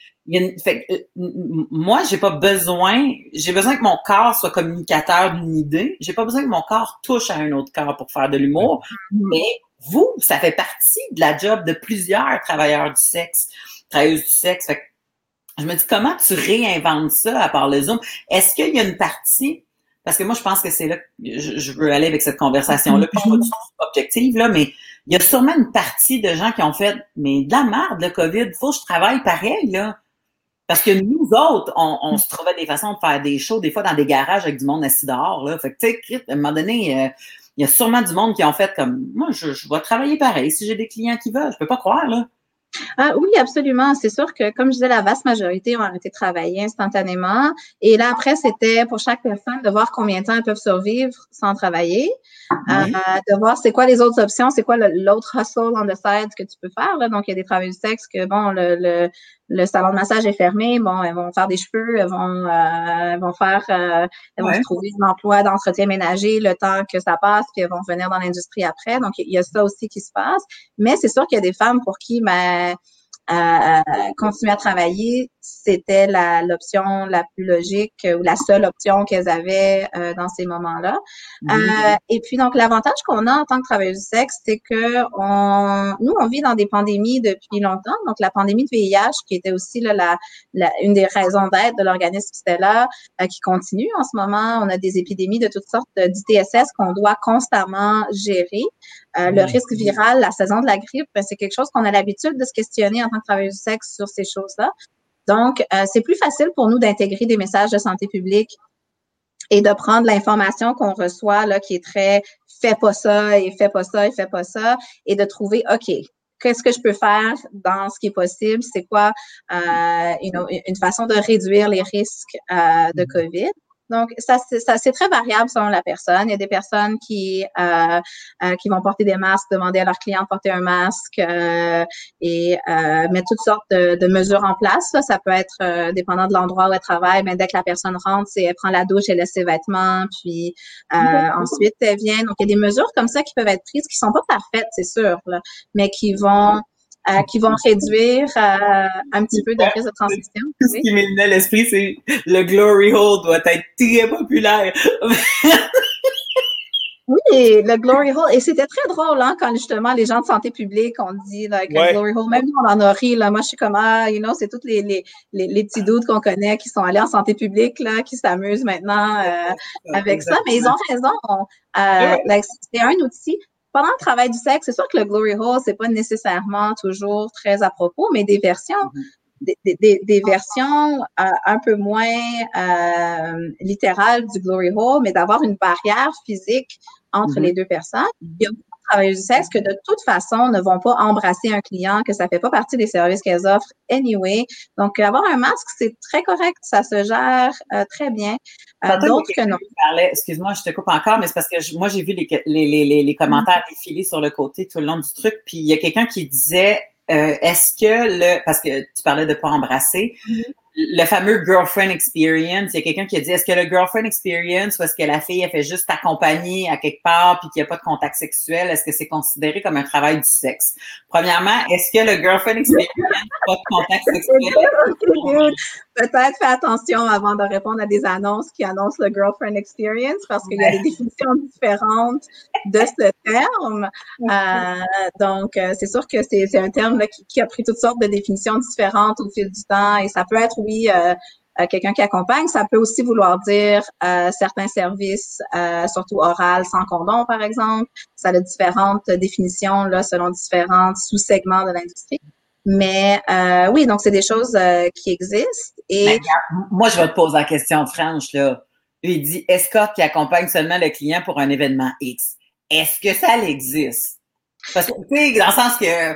moi, j'ai besoin que mon corps soit communicateur d'une idée. J'ai pas besoin que mon corps touche à un autre corps pour faire de l'humour. Mais vous, ça fait partie de la job de plusieurs travailleurs du sexe, travailleuses du sexe. Fait que je me dis, comment tu réinventes ça à part le Zoom? Est-ce qu'il y a une partie, parce que moi, je pense que c'est là que je veux aller avec cette conversation-là, puis je suis pas du tout objective, là, mais il y a sûrement une partie de gens qui ont fait, mais de la merde, le COVID, faut que je travaille pareil, là. Parce que nous autres, on se trouvait des façons de faire des shows, des fois dans des garages avec du monde assis dehors, là. Fait que, tu sais, à un moment donné, il y a sûrement du monde qui ont fait comme, moi, je vais travailler pareil si j'ai des clients qui veulent. Je peux pas croire, là. Ah, oui, absolument. C'est sûr que, comme je disais, la vaste majorité ont arrêté de travailler instantanément. Et là, après, c'était pour chaque personne de voir combien de temps elles peuvent survivre sans travailler, de voir c'est quoi les autres options, c'est quoi l'autre hustle on the side que tu peux faire. Là. Donc, il y a des travailleurs du sexe que, bon, le salon de massage est fermé. Bon, elles vont faire des cheveux, elles vont se trouver un emploi d'entretien ménager le temps que ça passe, puis elles vont revenir dans l'industrie après. Donc, il y a ça aussi qui se passe. Mais c'est sûr qu'il y a des femmes pour qui, continuer à travailler, c'était l'option la plus logique ou la seule option qu'elles avaient dans ces moments-là. Et puis donc l'avantage qu'on a en tant que travailleuse du sexe, c'est que nous on vit dans des pandémies depuis longtemps. Donc la pandémie de VIH, qui était aussi là, une des raisons d'être de l'organisme Stella, qui continue en ce moment. On a des épidémies de toutes sortes d'ITSS qu'on doit constamment gérer. Le risque viral, la saison de la grippe, c'est quelque chose qu'on a l'habitude de se questionner en tant que travailleuse du sexe sur ces choses-là. Donc, c'est plus facile pour nous d'intégrer des messages de santé publique et de prendre l'information qu'on reçoit, là, qui est très « fais pas ça et fais pas ça et fais pas ça », et de trouver « OK, qu'est-ce que je peux faire dans ce qui est possible? C'est quoi une façon de réduire les risques de COVID? » Donc, ça c'est très variable selon la personne. Il y a des personnes qui vont porter des masques, demander à leurs clients de porter un masque et mettre toutes sortes de mesures en place. Là. Ça peut être dépendant de l'endroit où elle travaille, mais dès que la personne rentre, elle prend la douche, elle laisse ses vêtements, puis ensuite elle vient. Donc, il y a des mesures comme ça qui peuvent être prises, qui sont pas parfaites, c'est sûr, là, mais qui vont réduire un petit peu de risque de transmission. Ce qui m'est venu à l'esprit, c'est le glory hole doit être très populaire. Oui, le glory hole. Et c'était très drôle, hein, quand justement les gens de santé publique ont dit like, un glory hole. Même nous, on en a ri. Là. Moi, je suis comme, c'est tous les petits doutes qu'on connaît qui sont allés en santé publique, là, qui s'amusent maintenant avec ça. Mais ils ont raison. C'est un outil. Pendant le travail du sexe, c'est sûr que le glory hole, c'est pas nécessairement toujours très à propos, mais des versions, des versions un peu moins littérales du glory hole, mais d'avoir une barrière physique entre les deux personnes. Il y a beaucoup de travailleurs du sexe que de toute façon ne vont pas embrasser un client, que ça fait pas partie des services qu'elles offrent anyway. Donc, avoir un masque, c'est très correct, ça se gère très bien. D'autres que non. Excuse-moi, je te coupe encore, mais c'est parce que moi, j'ai vu les commentaires défiler sur le côté tout le long du truc, puis il y a quelqu'un qui disait est-ce que parce que tu parlais de pas embrasser, le fameux girlfriend experience, il y a quelqu'un qui a dit est-ce que le girlfriend experience ou est-ce que la fille elle fait juste t'accompagner à quelque part puis qu'il n'y a pas de contact sexuel, est-ce que c'est considéré comme un travail du sexe? Premièrement, est-ce que le girlfriend experience pas de contact sexuel? Peut-être fais attention avant de répondre à des annonces qui annoncent le girlfriend experience parce qu'il y a des définitions différentes de ce terme. Donc, c'est sûr que c'est un terme là, qui a pris toutes sortes de définitions différentes au fil du temps et ça peut être, oui, quelqu'un qui accompagne. Ça peut aussi vouloir dire certains services, surtout oral, sans condom, par exemple. Ça a différentes définitions là selon différents sous-segments de l'industrie. Mais oui, donc c'est des choses qui existent. Et moi, je vais te poser la question franche, là. Il dit escorte qui accompagne seulement le client pour un événement X. Est-ce que ça existe? Parce que, tu sais, dans le sens que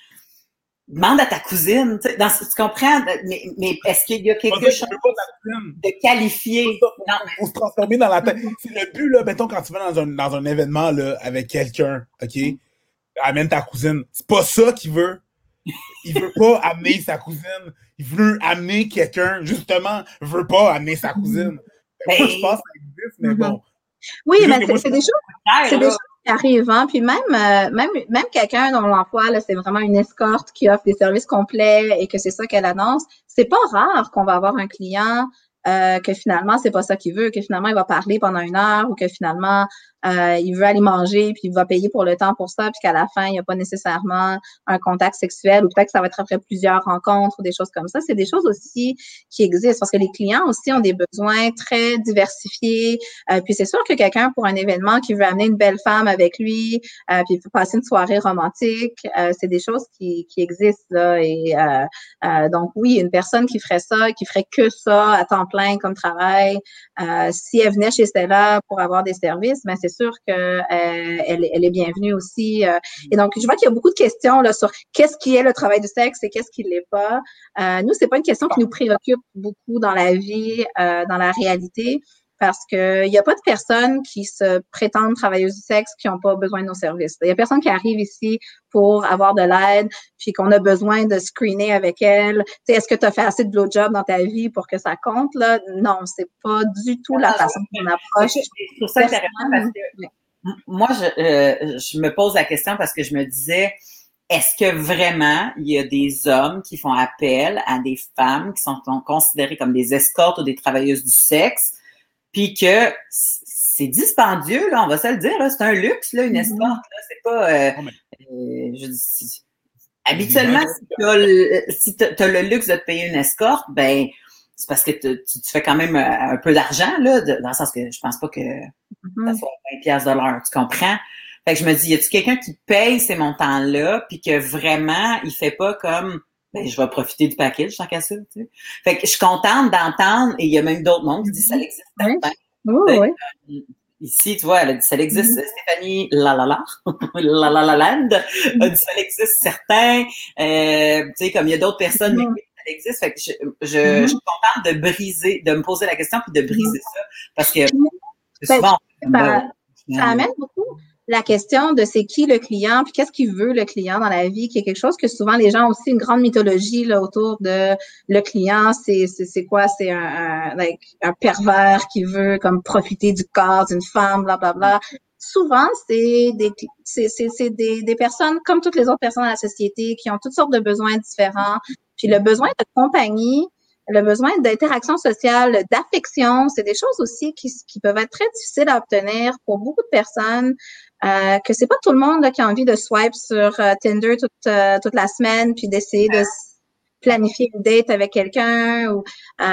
demande à ta cousine, tu comprends? Mais est-ce qu'il y a quelque chose de qualifié? Non, mais faut se transformer dans la tête. C'est le but, là, mettons, quand tu vas dans un événement là, avec quelqu'un, OK? Amène ta cousine. C'est pas ça qu'il veut. Il veut pas amener sa cousine. Il veut amener quelqu'un, justement, veut pas amener sa cousine. Moi, je pense que ça existe, mais bon. Oui, mais c'est des choses qui arrivent, hein. Puis même quelqu'un dont l'emploi, là, c'est vraiment une escorte qui offre des services complets et que c'est ça qu'elle annonce, c'est pas rare qu'on va avoir un client que finalement, c'est pas ça qu'il veut, que finalement, il va parler pendant 1 heure ou que finalement, il veut aller manger puis il va payer pour le temps pour ça puis qu'à la fin, il n'y a pas nécessairement un contact sexuel ou peut-être que ça va être après plusieurs rencontres ou des choses comme ça. C'est des choses aussi qui existent parce que les clients aussi ont des besoins très diversifiés. Puis c'est sûr que quelqu'un pour un événement qui veut amener une belle femme avec lui puis passer une soirée romantique, c'est des choses qui existent là et donc oui, une personne qui ferait ça, qui ferait que ça à temps plein plein comme travail. Si elle venait chez Stella pour avoir des services, ben c'est sûr que elle est bienvenue aussi. Et donc, je vois qu'il y a beaucoup de questions là sur qu'est-ce qui est le travail du sexe et qu'est-ce qui l'est pas. Nous, c'est pas une question qui nous préoccupe beaucoup dans la vie, dans la réalité. Parce que il y a pas de personnes qui se prétendent travailleuses du sexe qui n'ont pas besoin de nos services. Il y a personne qui arrive ici pour avoir de l'aide, puis qu'on a besoin de screener avec elle. Tu sais, est-ce que tu as fait assez de blowjob dans ta vie pour que ça compte, là? Non, c'est pas du tout la façon qu'on approche. C'est pour ça que parce que moi, je me pose la question parce que je me disais, est-ce que vraiment il y a des hommes qui font appel à des femmes qui sont considérées comme des escortes ou des travailleuses du sexe? Puis que c'est dispendieux, là, on va se le dire, là, c'est un luxe, là, une escorte, là, c'est pas... je dis, habituellement, si t'as le luxe de te payer une escorte, ben c'est parce que tu fais quand même un peu d'argent, là, dans le sens que je pense pas que ça soit 20$ de l'heure, tu comprends? Fait que je me dis, y a-tu quelqu'un qui paye ces montants-là, puis que vraiment, il fait pas comme... Ben, je vais profiter du package, tant qu'à ça, tu sais. Fait que je suis contente d'entendre, et il y a même d'autres mondes qui disent ça existe. Ici, tu vois, elle a dit ça existe. Stéphanie Lalala, Land a dit ça existe certain. Tu sais, comme il y a d'autres personnes, mais ça existe. Fait que je suis contente de briser, de me poser la question puis de briser ça. Parce que souvent, ça amène beaucoup la question de c'est qui le client, puis qu'est-ce qu'il veut le client dans la vie, qui est quelque chose que souvent les gens ont aussi une grande mythologie là autour de le client, c'est quoi, c'est un pervers qui veut comme profiter du corps d'une femme, blablabla. Souvent c'est des personnes comme toutes les autres personnes dans la société qui ont toutes sortes de besoins différents, puis le besoin de compagnie, le besoin d'interaction sociale, d'affection, c'est des choses aussi qui peuvent être très difficiles à obtenir pour beaucoup de personnes. Que c'est pas tout le monde là, qui a envie de swipe sur Tinder toute la semaine puis d'essayer de planifier une date avec quelqu'un ou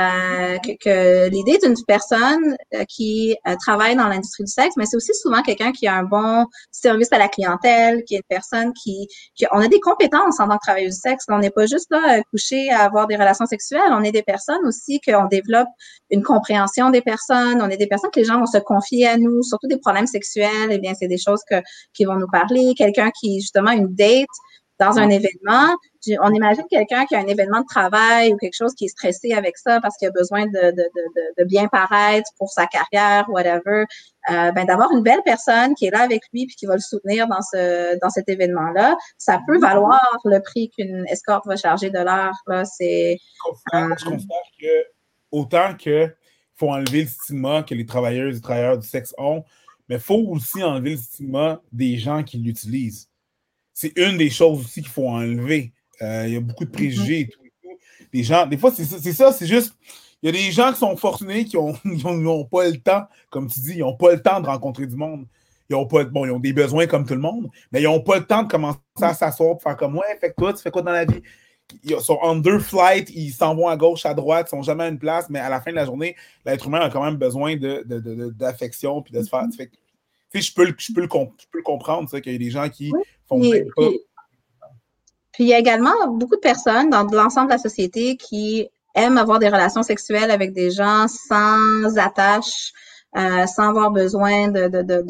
que l'idée d'une personne qui travaille dans l'industrie du sexe, mais c'est aussi souvent quelqu'un qui a un bon service à la clientèle, qui est une personne qui on a des compétences en tant que travailleuse du sexe. On n'est pas juste là couché à avoir des relations sexuelles. On est des personnes aussi qu'on développe une compréhension des personnes. On est des personnes que les gens vont se confier à nous, surtout des problèmes sexuels. Eh bien, c'est des choses qui vont nous parler. Quelqu'un qui justement une date dans un événement, on imagine quelqu'un qui a un événement de travail ou quelque chose qui est stressé avec ça parce qu'il a besoin de bien paraître pour sa carrière, whatever. Ben d'avoir une belle personne qui est là avec lui puis qui va le soutenir dans cet événement-là, ça peut valoir le prix qu'une escorte va charger de l'heure. Là, c'est. Je considère que autant que faut enlever le stigma que les travailleuses et travailleurs du sexe ont, mais il faut aussi enlever le stigma des gens qui l'utilisent. C'est une des choses aussi qu'il faut enlever. Il y a beaucoup de préjugés et tout. Les gens, des fois, c'est ça, c'est juste. Il y a des gens qui sont fortunés qui n'ont pas le temps, comme tu dis, ils n'ont pas le temps de rencontrer du monde. Ils ont des besoins comme tout le monde, mais ils n'ont pas le temps de commencer à s'asseoir pour faire comme ouais, fait que toi, tu fais quoi dans la vie? Ils sont under-flight, ils s'en vont à gauche, à droite, ils ne sont jamais à une place, mais à la fin de la journée, l'être humain a quand même besoin d'affection puis de se faire. Fait, je peux le comprendre, ça, qu'il y a des gens qui font même pas. Puis il y a également beaucoup de personnes dans l'ensemble de la société qui aiment avoir des relations sexuelles avec des gens sans attache, sans avoir besoin de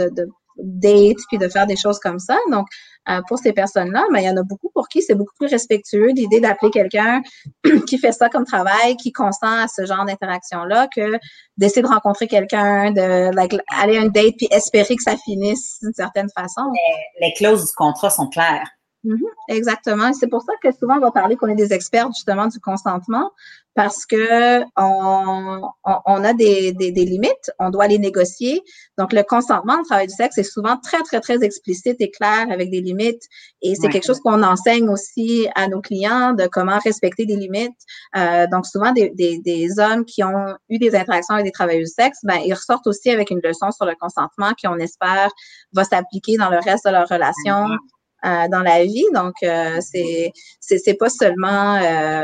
date puis de faire des choses comme ça. Donc, pour ces personnes-là, ben, il y en a beaucoup pour qui c'est beaucoup plus respectueux l'idée d'appeler quelqu'un qui fait ça comme travail, qui consent à ce genre d'interaction-là, que d'essayer de rencontrer quelqu'un, aller à une date puis espérer que ça finisse d'une certaine façon. Les clauses du contrat sont claires. Exactement. Et c'est pour ça que souvent on va parler qu'on est des experts justement du consentement parce que on a des limites, on doit les négocier. Donc le consentement au travail du sexe est souvent très très très explicite et clair avec des limites et c'est quelque chose qu'on enseigne aussi à nos clients de comment respecter des limites. Donc souvent des hommes qui ont eu des interactions avec des travailleurs du sexe, ben ils ressortent aussi avec une leçon sur le consentement qui on espère va s'appliquer dans le reste de leur relation. Dans la vie, donc c'est pas seulement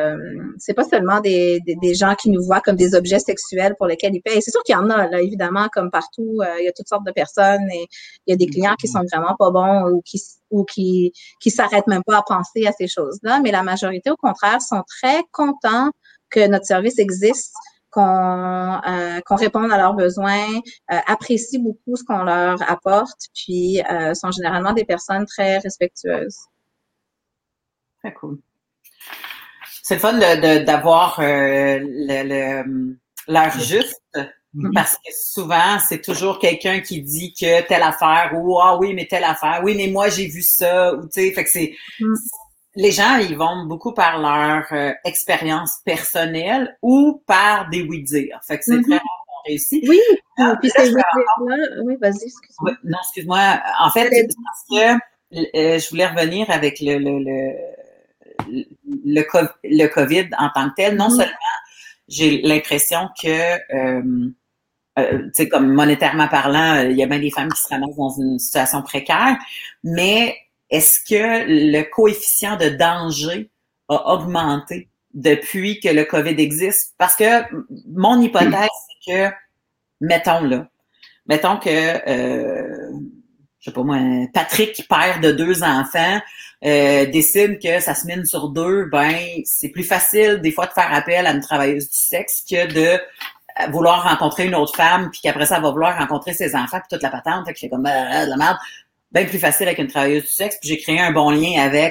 des gens qui nous voient comme des objets sexuels pour lesquels ils payent. C'est sûr qu'il y en a là, évidemment, comme partout, il y a toutes sortes de personnes et il y a des clients qui sont vraiment pas bons ou qui s'arrêtent même pas à penser à ces choses-là, mais la majorité au contraire sont très contents que notre service existe, qu'on réponde à leurs besoins, apprécient beaucoup ce qu'on leur apporte, puis sont généralement des personnes très respectueuses. Très cool. C'est le fun d'avoir l'heure juste, parce que souvent, c'est toujours quelqu'un qui dit que telle affaire, ou ah oui, mais telle affaire, oui, mais moi j'ai vu ça, ou tu sais, fait que les gens, ils vont beaucoup par leur expérience personnelle ou par des oui-dire. Fait que c'est très rare qu'on réussit. Oui, puis c'est oui-dire-là. Oui, vas-y, excuse-moi. Non, excuse-moi. En fait, parce que je voulais revenir avec le COVID en tant que tel. Non seulement j'ai l'impression que, tu sais, comme monétairement parlant, il y a bien des femmes qui se ramassent dans une situation précaire, mais est-ce que le coefficient de danger a augmenté depuis que le COVID existe? Parce que mon hypothèse, c'est que, mettons que, je sais pas moi, Patrick, père de 2 enfants, décide que sa semaine sur 2, ben, c'est plus facile des fois de faire appel à une travailleuse du sexe que de vouloir rencontrer une autre femme, puis qu'après ça, elle va vouloir rencontrer ses enfants, puis toute la patente, fait que c'est comme de la merde. Bien plus facile avec une travailleuse du sexe, puis j'ai créé un bon lien avec,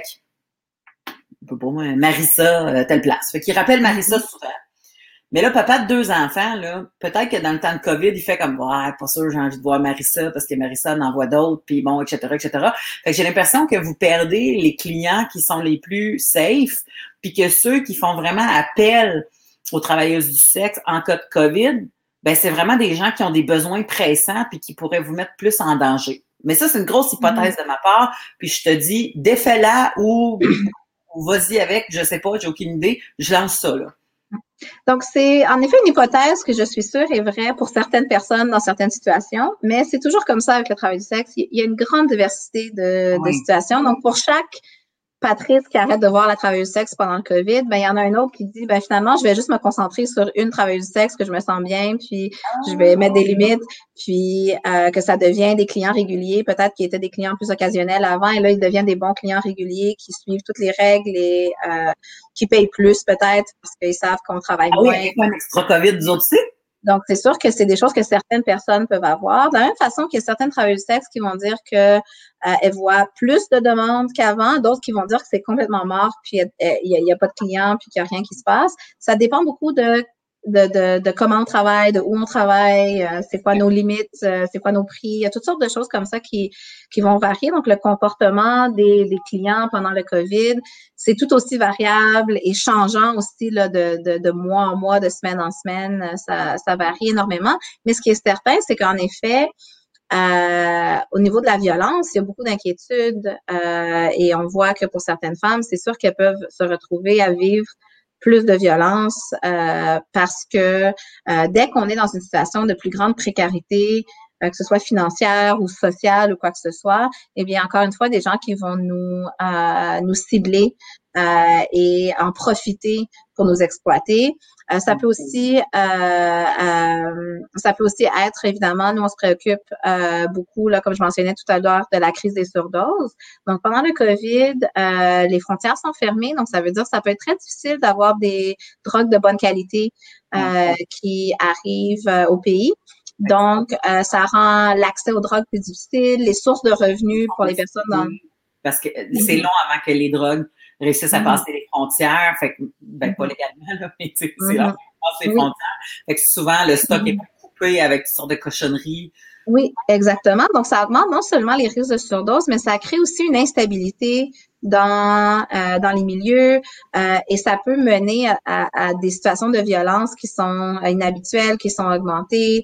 pour moi, Marissa, telle place. Fait qu'il rappelle Marissa souvent. Mais là, papa de 2 enfants, là, peut-être que dans le temps de COVID, il fait comme, ouais, pas sûr, j'ai envie de voir Marissa parce que Marissa en envoie d'autres, puis bon, etc., etc. Fait que j'ai l'impression que vous perdez les clients qui sont les plus safe, puis que ceux qui font vraiment appel aux travailleuses du sexe en cas de COVID, ben c'est vraiment des gens qui ont des besoins pressants puis qui pourraient vous mettre plus en danger. Mais ça, c'est une grosse hypothèse de ma part, puis je te dis, défais-la ou vas-y avec, je sais pas, j'ai aucune idée, je lance ça, là. Donc, c'est en effet une hypothèse que je suis sûre est vraie pour certaines personnes dans certaines situations, mais c'est toujours comme ça avec le travail du sexe. Il y a une grande diversité de situations. Donc, pour chaque Patrice qui arrête de voir la travailleuse du sexe pendant le COVID, ben il y en a un autre qui dit ben finalement je vais juste me concentrer sur une travailleuse du sexe que je me sens bien, puis je vais mettre des limites, puis que ça devient des clients réguliers, peut-être qu'ils étaient des clients plus occasionnels avant et là ils deviennent des bons clients réguliers qui suivent toutes les règles et qui payent plus peut-être parce qu'ils savent qu'on travaille moins. Oui, il y a un extra COVID des autres aussi. Donc, c'est sûr que c'est des choses que certaines personnes peuvent avoir. De la même façon qu'il y a certaines travailleuses du sexe qui vont dire que elles voient plus de demandes qu'avant, d'autres qui vont dire que c'est complètement mort, puis il y a pas de clients, puis qu'il y a rien qui se passe. Ça dépend beaucoup de comment on travaille, de où on travaille, c'est quoi nos limites, c'est quoi nos prix. Il y a toutes sortes de choses comme ça qui vont varier. Donc, le comportement des clients pendant le COVID, c'est tout aussi variable et changeant aussi là, de mois en mois, de semaine en semaine. Ça varie énormément. Mais ce qui est certain, c'est qu'en effet, au niveau de la violence, il y a beaucoup d'inquiétudes et on voit que pour certaines femmes, c'est sûr qu'elles peuvent se retrouver à vivre plus de violence parce que dès qu'on est dans une situation de plus grande précarité, que ce soit financière ou sociale ou quoi que ce soit, eh bien encore une fois des gens qui vont nous cibler et en profiter pour nous exploiter. Ça peut aussi être évidemment, nous on se préoccupe beaucoup là, comme je mentionnais tout à l'heure, de la crise des surdoses. Donc pendant le COVID, les frontières sont fermées, donc ça veut dire que ça peut être très difficile d'avoir des drogues de bonne qualité qui arrivent au pays. Donc, ça rend l'accès aux drogues plus difficile, les sources de revenus pour les personnes dans... Parce que c'est long avant que les drogues réussissent à passer les frontières. Fait que, ben, pas légalement, là, mais c'est long avant passer les frontières. Fait que souvent, le stock est coupé avec toutes sortes de cochonneries. Oui, exactement. Donc, ça augmente non seulement les risques de surdose, mais ça crée aussi une instabilité dans les milieux et ça peut mener à des situations de violence qui sont inhabituelles, qui sont augmentées.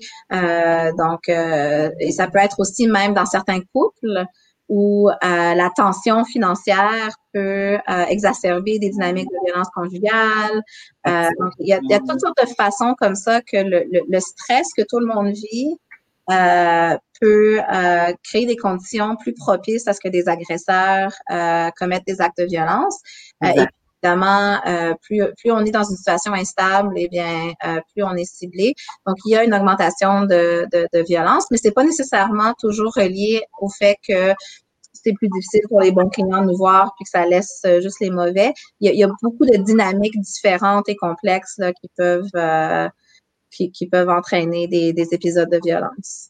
Et ça peut être aussi même dans certains couples où la tension financière peut exacerber des dynamiques de violence conjugale. Donc, il y a toutes sortes de façons comme ça que le stress que tout le monde vit peut créer des conditions plus propices à ce que des agresseurs commettent des actes de violence. Et évidemment, plus on est dans une situation instable, eh bien, plus on est ciblé. Donc, il y a une augmentation de violence, mais c'est pas nécessairement toujours relié au fait que c'est plus difficile pour les bons clients de nous voir puis que ça laisse juste les mauvais. Il y a beaucoup de dynamiques différentes et complexes là, qui peuvent qui peuvent entraîner des épisodes de violence.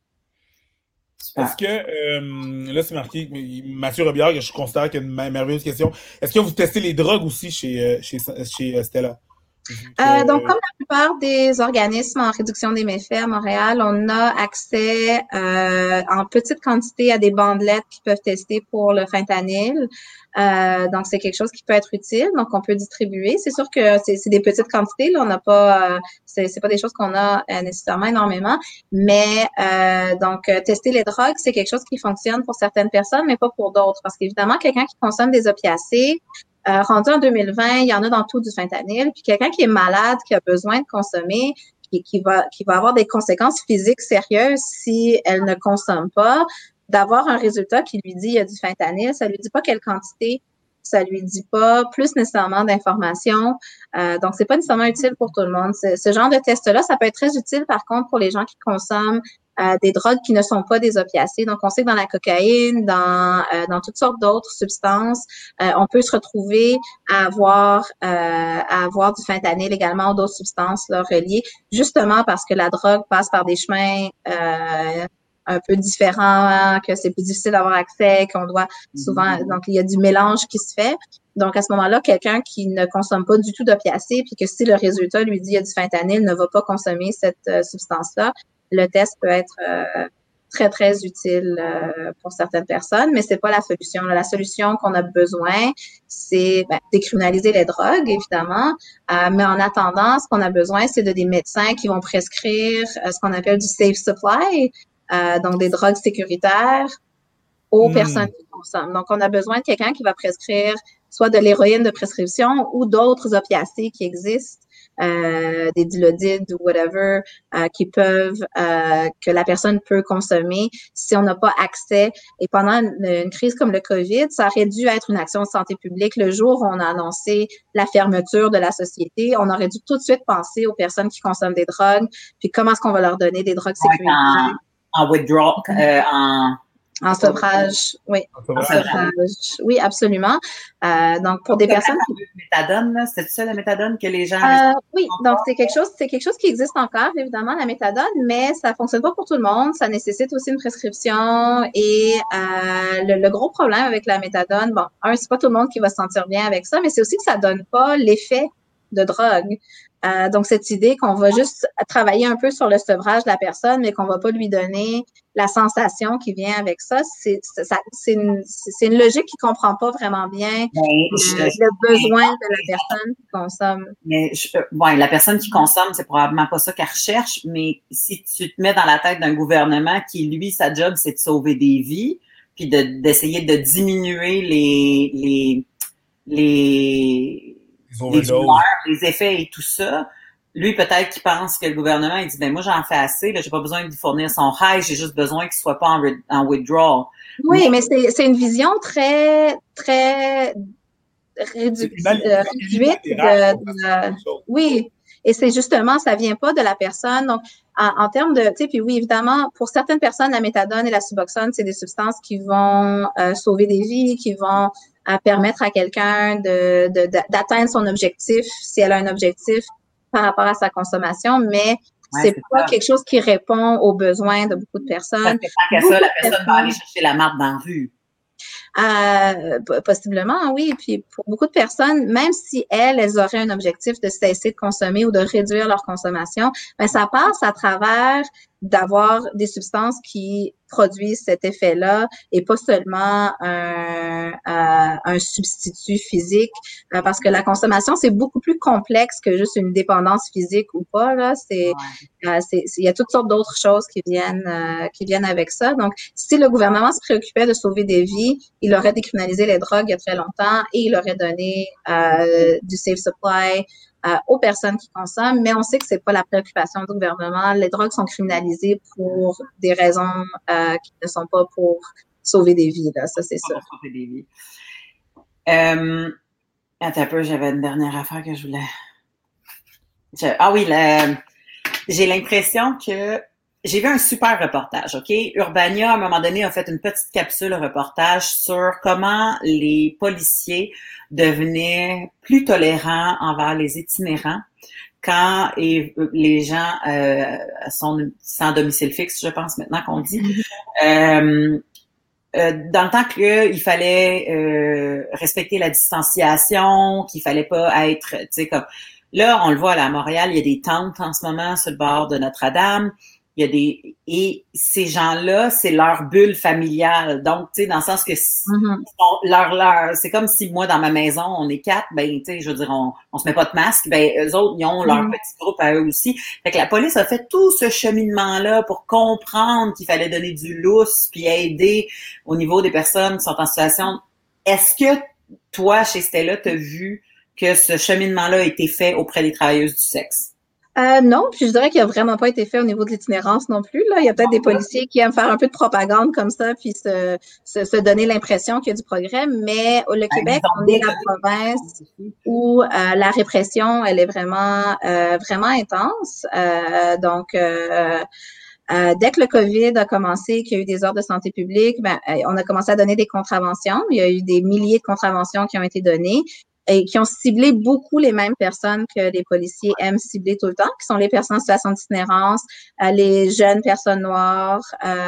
Est-ce que, là c'est marqué, Mathieu Robillard, que je considère qu'il y a une merveilleuse question, est-ce que vous testez les drogues aussi chez Stella? Donc, comme la plupart des organismes en réduction des méfaits à Montréal, on a accès en petite quantité à des bandelettes qui peuvent tester pour le fentanyl. Donc, c'est quelque chose qui peut être utile. Donc, on peut distribuer. C'est sûr que c'est des petites quantités. Là, on n'a pas, c'est pas des choses qu'on a nécessairement énormément. Mais donc, tester les drogues, c'est quelque chose qui fonctionne pour certaines personnes, mais pas pour d'autres. Parce qu'évidemment, quelqu'un qui consomme des opiacés, rendu en 2020, il y en a dans tout du fentanyl. Puis quelqu'un qui est malade, qui a besoin de consommer, qui va avoir des conséquences physiques sérieuses si elle ne consomme pas, d'avoir un résultat qui lui dit il y a du fentanyl, ça lui dit pas quelle quantité, ça lui dit pas plus nécessairement d'informations. Donc, c'est pas nécessairement utile pour tout le monde. Ce genre de test-là, ça peut être très utile, par contre, pour les gens qui consomment des drogues qui ne sont pas des opiacés. Donc, on sait que dans la cocaïne, dans toutes sortes d'autres substances, on peut se retrouver à avoir du fentanyl également ou d'autres substances là, reliées, justement parce que la drogue passe par des chemins un peu différents, que c'est plus difficile d'avoir accès, qu'on doit souvent... Donc, il y a du mélange qui se fait. Donc, à ce moment-là, quelqu'un qui ne consomme pas du tout d'opiacés, puis que si le résultat lui dit il y a du fentanyl, ne va pas consommer cette substance-là, le test peut être très, très utile pour certaines personnes, mais c'est pas la solution. La solution qu'on a besoin, c'est décriminaliser les drogues, évidemment, mais en attendant, ce qu'on a besoin, c'est de des médecins qui vont prescrire ce qu'on appelle du safe supply, donc des drogues sécuritaires aux personnes qui consomment. Donc, on a besoin de quelqu'un qui va prescrire soit de l'héroïne de prescription ou d'autres opiacés qui existent, des dilodides ou whatever, qui peuvent, que la personne peut consommer si on n'a pas accès. Et pendant une crise comme le COVID, ça aurait dû être une action de santé publique. Le jour où on a annoncé la fermeture de la société, on aurait dû tout de suite penser aux personnes qui consomment des drogues, puis comment est-ce qu'on va leur donner des drogues sécuritaires. En withdrawal, en sevrage, oui. En sevrage. Oui, absolument. Donc, pour des personnes qui... Méthadone, là, c'est ça la méthadone que les gens... oui, donc c'est quelque chose qui existe encore, évidemment, la méthadone, mais ça fonctionne pas pour tout le monde. Ça nécessite aussi une prescription et le gros problème avec la méthadone, bon, c'est pas tout le monde qui va se sentir bien avec ça, mais c'est aussi que ça donne pas l'effet de drogue. Donc, cette idée qu'on va juste travailler un peu sur le sevrage de la personne, mais qu'on va pas lui donner la sensation qui vient avec ça, c'est une logique qui comprend pas vraiment bien le besoin de la personne qui consomme. Mais la personne qui consomme, c'est probablement pas ça qu'elle recherche, mais si tu te mets dans la tête d'un gouvernement qui, lui, sa job, c'est de sauver des vies, puis d'essayer de diminuer les douleurs, les effets et tout ça. Lui, peut-être qu'il pense que le gouvernement, il dit, moi, j'en fais assez, là, j'ai pas besoin de lui fournir son high, j'ai juste besoin qu'il soit pas en withdrawal. Oui, mais c'est une vision très, très réduite oui. Et c'est justement, ça vient pas de la personne. Donc, en termes de, tu sais, puis oui, évidemment, pour certaines personnes, la méthadone et la Suboxone, c'est des substances qui vont sauver des vies, qui vont permettre à quelqu'un d'atteindre son objectif, si elle a un objectif par rapport à sa consommation, mais c'est pas quelque chose qui répond aux besoins de beaucoup de personnes. Parce que tant qu'à ça, la personne va aller chercher la marde dans la rue. Possiblement, oui. Puis pour beaucoup de personnes, même si elles auraient un objectif de cesser de consommer ou de réduire leur consommation, ça passe à travers d'avoir des substances qui produisent cet effet-là et pas seulement un substitut physique, parce que la consommation, c'est beaucoup plus complexe que juste une dépendance physique ou pas, là. Il y a toutes sortes d'autres choses qui viennent avec ça. Donc, si le gouvernement se préoccupait de sauver des vies, il aurait décriminalisé les drogues il y a très longtemps et il aurait donné du safe supply aux personnes qui consomment, mais on sait que c'est pas la préoccupation du gouvernement. Les drogues sont criminalisées pour des raisons qui ne sont pas pour sauver des vies, là. Ça, c'est ça. Pour sauver des vies. Attends un peu, j'avais une dernière affaire que je voulais... j'ai l'impression que... J'ai vu un super reportage, OK? Urbania, à un moment donné, a fait une petite capsule reportage sur comment les policiers devenaient plus tolérants envers les itinérants. quand les gens sont sans domicile fixe, je pense maintenant qu'on dit, dans le temps qu'il fallait respecter la distanciation, qu'il fallait pas être, tu sais, comme là, on le voit là, à Montréal, il y a des tentes en ce moment sur le bord de Notre-Dame. Il y a et ces gens-là, c'est leur bulle familiale. Donc, tu sais, dans le sens que c'est comme si moi, dans ma maison, on est 4, ben, tu sais, je veux dire, on se met pas de masque, ben, eux autres, ils ont leur petit groupe à eux aussi. Fait que la police a fait tout ce cheminement-là pour comprendre qu'il fallait donner du lousse puis aider au niveau des personnes qui sont en situation. Est-ce que toi, chez Stella, t'as vu que ce cheminement-là a été fait auprès des travailleuses du sexe? Non, puis je dirais qu'il a vraiment pas été fait au niveau de l'itinérance non plus. Là, il y a peut-être des policiers qui aiment faire un peu de propagande comme ça, puis se donner l'impression qu'il y a du progrès. Mais le Québec, on est la province où la répression, elle est vraiment intense. Dès que le COVID a commencé, qu'il y a eu des ordres de santé publique, on a commencé à donner des contraventions. Il y a eu des milliers de contraventions qui ont été données et qui ont ciblé beaucoup les mêmes personnes que les policiers aiment cibler tout le temps, qui sont les personnes en situation d'itinérance, les jeunes personnes noires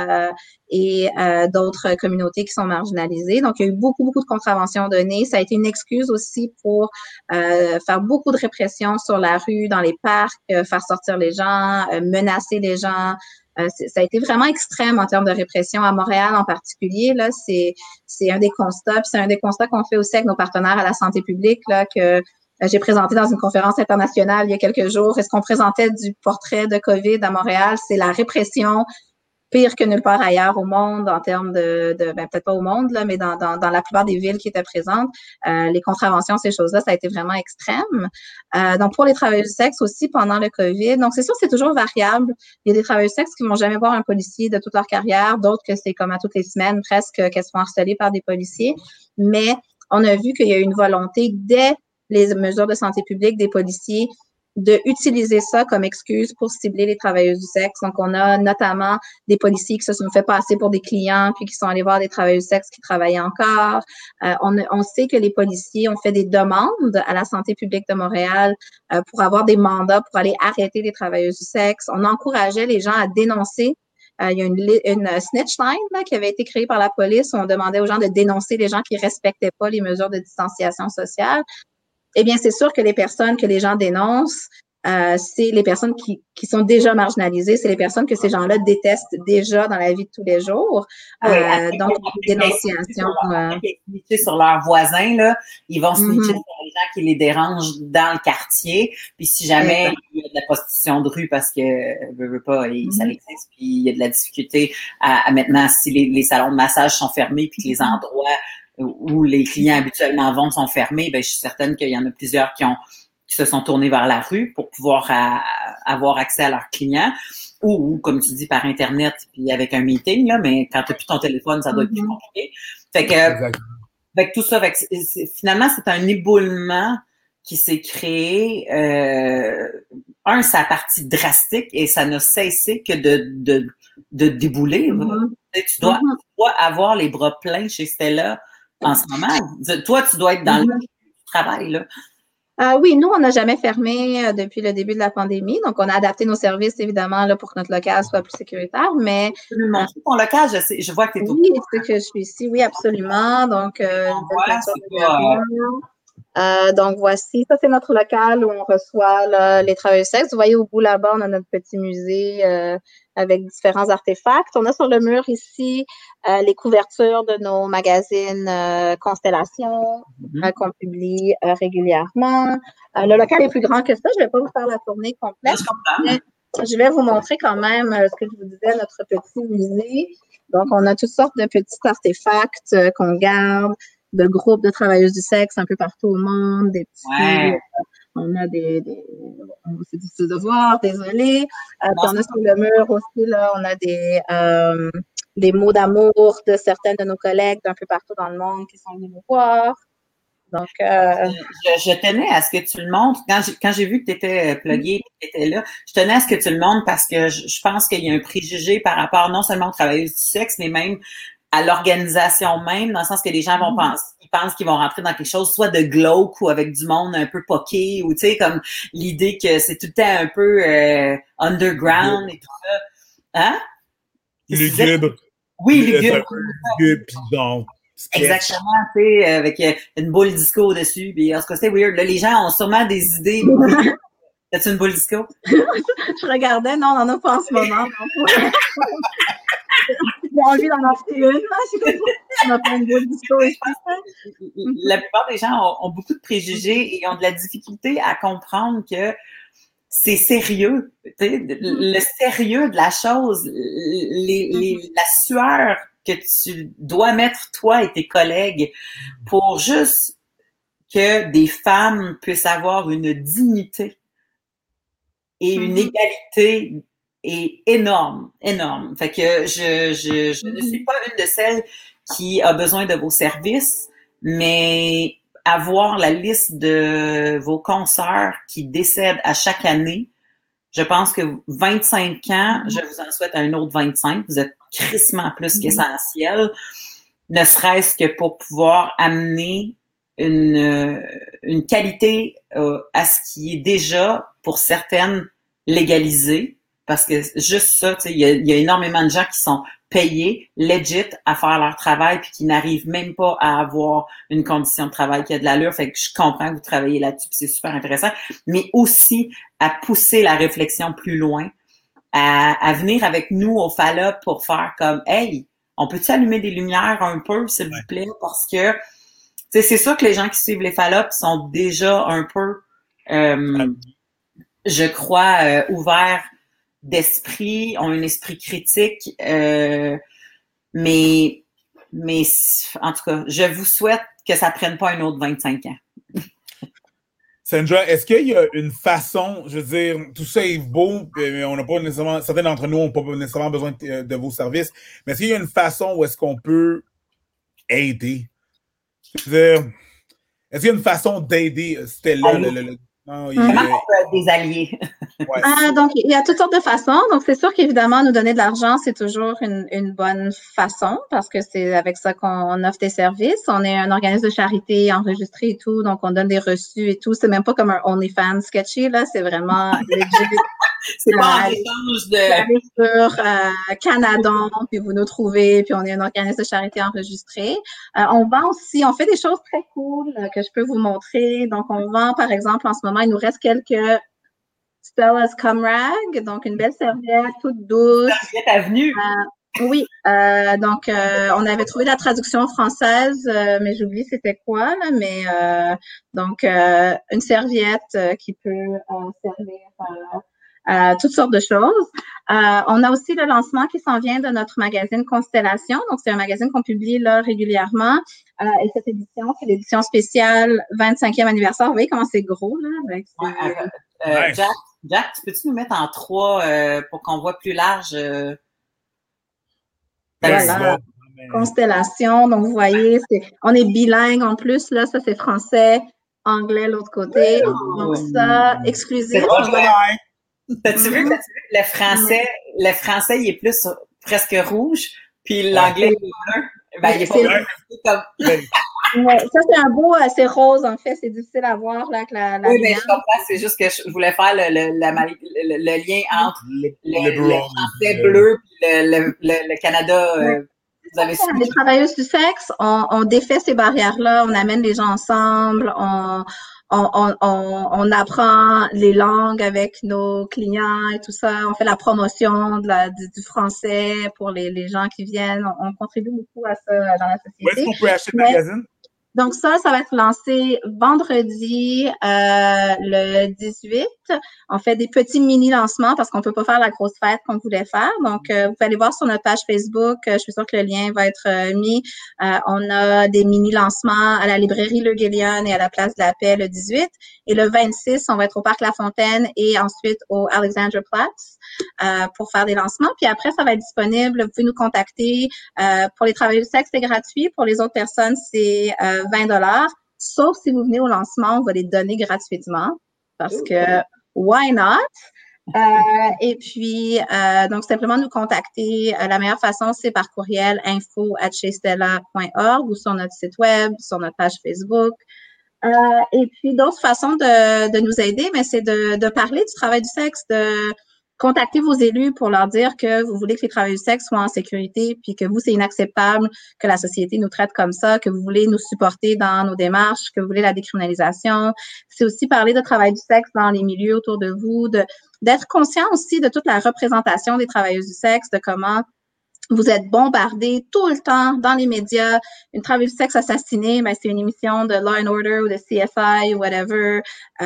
et d'autres communautés qui sont marginalisées. Donc, il y a eu beaucoup de contraventions données. Ça a été une excuse aussi pour faire beaucoup de répression sur la rue, dans les parcs, faire sortir les gens, menacer les gens. Ça a été vraiment extrême en termes de répression à Montréal en particulier. Là, c'est un des constats, puis c'est un des constats qu'on fait aussi avec nos partenaires à la santé publique, là, que j'ai présenté dans une conférence internationale il y a quelques jours. Est-ce qu'on présentait du portrait de COVID à Montréal? C'est la répression pire que nulle part ailleurs au monde en termes peut-être pas au monde, là, mais dans la plupart des villes qui étaient présentes, les contraventions, ces choses-là, ça a été vraiment extrême. Donc, pour les travailleurs du sexe aussi, pendant le COVID, donc c'est sûr, c'est toujours variable. Il y a des travailleurs du sexe qui vont jamais voir un policier de toute leur carrière, d'autres que c'est comme à toutes les semaines presque qu'elles sont harcelées par des policiers. Mais on a vu qu'il y a une volonté dès les mesures de santé publique des policiers de utiliser ça comme excuse pour cibler les travailleuses du sexe. Donc, on a notamment des policiers qui se sont fait passer pour des clients puis qui sont allés voir des travailleuses du sexe qui travaillaient encore. On sait que les policiers ont fait des demandes à la santé publique de Montréal pour avoir des mandats pour aller arrêter les travailleuses du sexe. On encourageait les gens à dénoncer. Il y a une snitch line là, qui avait été créée par la police où on demandait aux gens de dénoncer les gens qui respectaient pas les mesures de distanciation sociale. Eh bien, c'est sûr que les personnes que les gens dénoncent, c'est les personnes qui sont déjà marginalisées, c'est les personnes que ces gens-là détestent déjà dans la vie de tous les jours. Donc, dénonciation. Snitcher sur leurs voisins, là, ils vont snitcher sur les gens qui les dérangent dans le quartier. Puis si jamais il y a de la prostitution de rue parce que veut pas, ça existe, puis il y a de la difficulté à maintenant si les salons de massage sont fermés puis que les endroits où les clients habituellement vont sont fermés, ben je suis certaine qu'il y en a plusieurs qui se sont tournés vers la rue pour pouvoir avoir accès à leurs clients ou comme tu dis par internet puis avec un meeting là, mais quand t'as plus ton téléphone ça doit être plus compliqué. Fait que tout ça, finalement c'est un éboulement qui s'est créé. Ça a parti drastique et ça n'a cessé que de débouler. Tu dois avoir les bras pleins chez Stella en ce moment. Toi, tu dois être dans le travail, là. Oui, nous, on n'a jamais fermé depuis le début de la pandémie. Donc, on a adapté nos services, évidemment, là, pour que notre local soit plus sécuritaire. Mais tu peux nous montrer ton local? Je vois que tu es oui, c'est que je suis ici. Oui, absolument. Donc, donc, voici. Ça, c'est notre local où on reçoit là, les travailleurs du sexe. Vous voyez, au bout là-bas, on a notre petit musée avec différents artefacts. On a sur le mur ici les couvertures de nos magazines Constellation qu'on publie régulièrement. Le local est plus grand que ça. Je ne vais pas vous faire la tournée complète. Mais je vais vous montrer quand même ce que je vous disais, notre petit musée. Donc, on a toutes sortes de petits artefacts qu'on garde, de groupes de travailleuses du sexe un peu partout au monde, des petits, on a c'est difficile de voir, désolé. Puis on a sur le mur aussi, là, on a des mots d'amour de certaines de nos collègues d'un peu partout dans le monde qui sont venus nous voir. Donc, je tenais à ce que tu le montres. Quand j'ai vu que tu étais pluguée, que tu étais là, je tenais à ce que tu le montres parce que je pense qu'il y a un préjugé par rapport non seulement aux travailleuses du sexe, mais même à l'organisation même, dans le sens que les gens ils pensent qu'ils vont rentrer dans quelque chose, soit de glauque ou avec du monde un peu poqué, ou tu sais, comme l'idée que c'est tout le temps un peu underground et tout ça. Hein? Lugubre. Oui, lugubre. Lugubre, puis genre, sketch. Exactement, tu sais, avec une boule disco dessus, puis en tout cas, c'est weird. Là, les gens ont sûrement des idées. T'as-tu une boule disco? Je regardais, non, on n'en a pas en ce moment. J'ai envie d'en acheter une, là. On n'a pas une boule disco ici. La plupart des gens ont beaucoup de préjugés et ont de la difficulté à comprendre que c'est sérieux. Le sérieux de la chose, la sueur que tu dois mettre, toi et tes collègues, pour juste que des femmes puissent avoir une dignité et une égalité est énorme, énorme. Fait que je ne suis pas une de celles qui a besoin de vos services, mais avoir la liste de vos consoeurs qui décèdent à chaque année, je pense que 25 ans, je vous en souhaite un autre 25. Vous êtes crissement plus qu'essentiel, ne serait-ce que pour pouvoir amener une qualité à ce qui est déjà, pour certaines, légalisé, parce que juste ça, tu sais, il y a énormément de gens qui sont payés, legit, à faire leur travail, puis qui n'arrivent même pas à avoir une condition de travail qui a de l'allure. Fait que je comprends que vous travaillez là-dessus, puis c'est super intéressant, mais aussi à pousser la réflexion plus loin, à venir avec nous au Fallop pour faire comme, hey, on peut-tu allumer des lumières un peu, s'il vous plaît, parce que, tu sais, c'est sûr que les gens qui suivent les Fallops sont déjà un peu, je crois, ouverts d'esprit, ont un esprit critique, mais en tout cas, je vous souhaite que ça prenne pas un autre 25 ans. Sandra, est-ce qu'il y a une façon, je veux dire, tout ça est beau, mais on n'a pas nécessairement, certains d'entre nous n'ont pas nécessairement besoin de vos services, mais est-ce qu'il y a une façon où est-ce qu'on peut aider? Je veux dire, est-ce qu'il y a une façon d'aider Stella? Comment on peut être des alliés? Ouais. Donc, il y a toutes sortes de façons. Donc, c'est sûr qu'évidemment, nous donner de l'argent, c'est toujours une bonne façon parce que c'est avec ça qu'on offre des services. On est un organisme de charité enregistré et tout, donc on donne des reçus et tout. C'est même pas comme un OnlyFans sketchy, là. C'est vraiment legit. C'est pas en échange de... Allez sur Canadon, puis vous nous trouvez, puis on est un organisme de charité enregistré. On vend aussi, on fait des choses très cool que je peux vous montrer. Donc, on vend, par exemple, en ce moment, il nous reste quelques Stella's Comrag, donc une belle serviette toute douce. Serviette avenue. Oui, donc on avait trouvé la traduction française, mais j'oublie c'était quoi là, mais donc une serviette qui peut servir à toutes sortes de choses. On a aussi le lancement qui s'en vient de notre magazine Constellation. Donc, c'est un magazine qu'on publie là régulièrement. Et cette édition, c'est l'édition spéciale 25e anniversaire. Vous voyez comment c'est gros, là? Nice. Jack, tu peux-tu nous mettre en 3 pour qu'on voit plus large? Voilà. Constellation. Donc, vous voyez, on est bilingue en plus. Là, ça, c'est français, anglais, l'autre côté. Donc, ça, exclusif. T'as-tu vu, le français, il est plus presque rouge, puis l'anglais, il est bleu. Ben, il est pas bleu, comme... Ouais, ça, c'est un beau, c'est rose, en fait. C'est difficile à voir, là, avec la oui, mais je comprends. C'est juste que je voulais faire le lien entre le français bleu et le Canada. Vous avez suivi. Les travailleuses du sexe, on défait ces barrières-là, on amène les gens ensemble, on apprend les langues avec nos clients et tout ça. On fait la promotion du français pour les gens qui viennent. On contribue beaucoup à ça dans la société. Où est-ce qu'on peut acheter le magazine? Donc ça va être lancé vendredi le 18. On fait des petits mini-lancements parce qu'on peut pas faire la grosse fête qu'on voulait faire. Donc, vous pouvez aller voir sur notre page Facebook. Je suis sûre que le lien va être mis. On a des mini-lancements à la librairie Le Guélion et à la Place de la Paix le 18. Et le 26, on va être au Parc La Fontaine et ensuite au Alexanderplatz pour faire des lancements. Puis après, ça va être disponible. Vous pouvez nous contacter. Pour les travailleurs du sexe, c'est gratuit. Pour les autres personnes, c'est 20 $. Sauf si vous venez au lancement, on va les donner gratuitement parce que why not? Et puis, donc, simplement nous contacter. La meilleure façon, c'est par courriel info@chez-stella.org ou sur notre site web, sur notre page Facebook. Et puis, d'autres façons de nous aider, mais c'est de parler du travail du sexe, de contacter vos élus pour leur dire que vous voulez que les travailleurs du sexe soient en sécurité, puis que vous, c'est inacceptable que la société nous traite comme ça, que vous voulez nous supporter dans nos démarches, que vous voulez la décriminalisation. C'est aussi parler de travail du sexe dans les milieux autour de vous, d'être conscient aussi de toute la représentation des travailleuses du sexe, de comment vous êtes bombardés tout le temps dans les médias. Une travailleuse du sexe assassinée, ben c'est une émission de Law and Order ou de CSI ou whatever.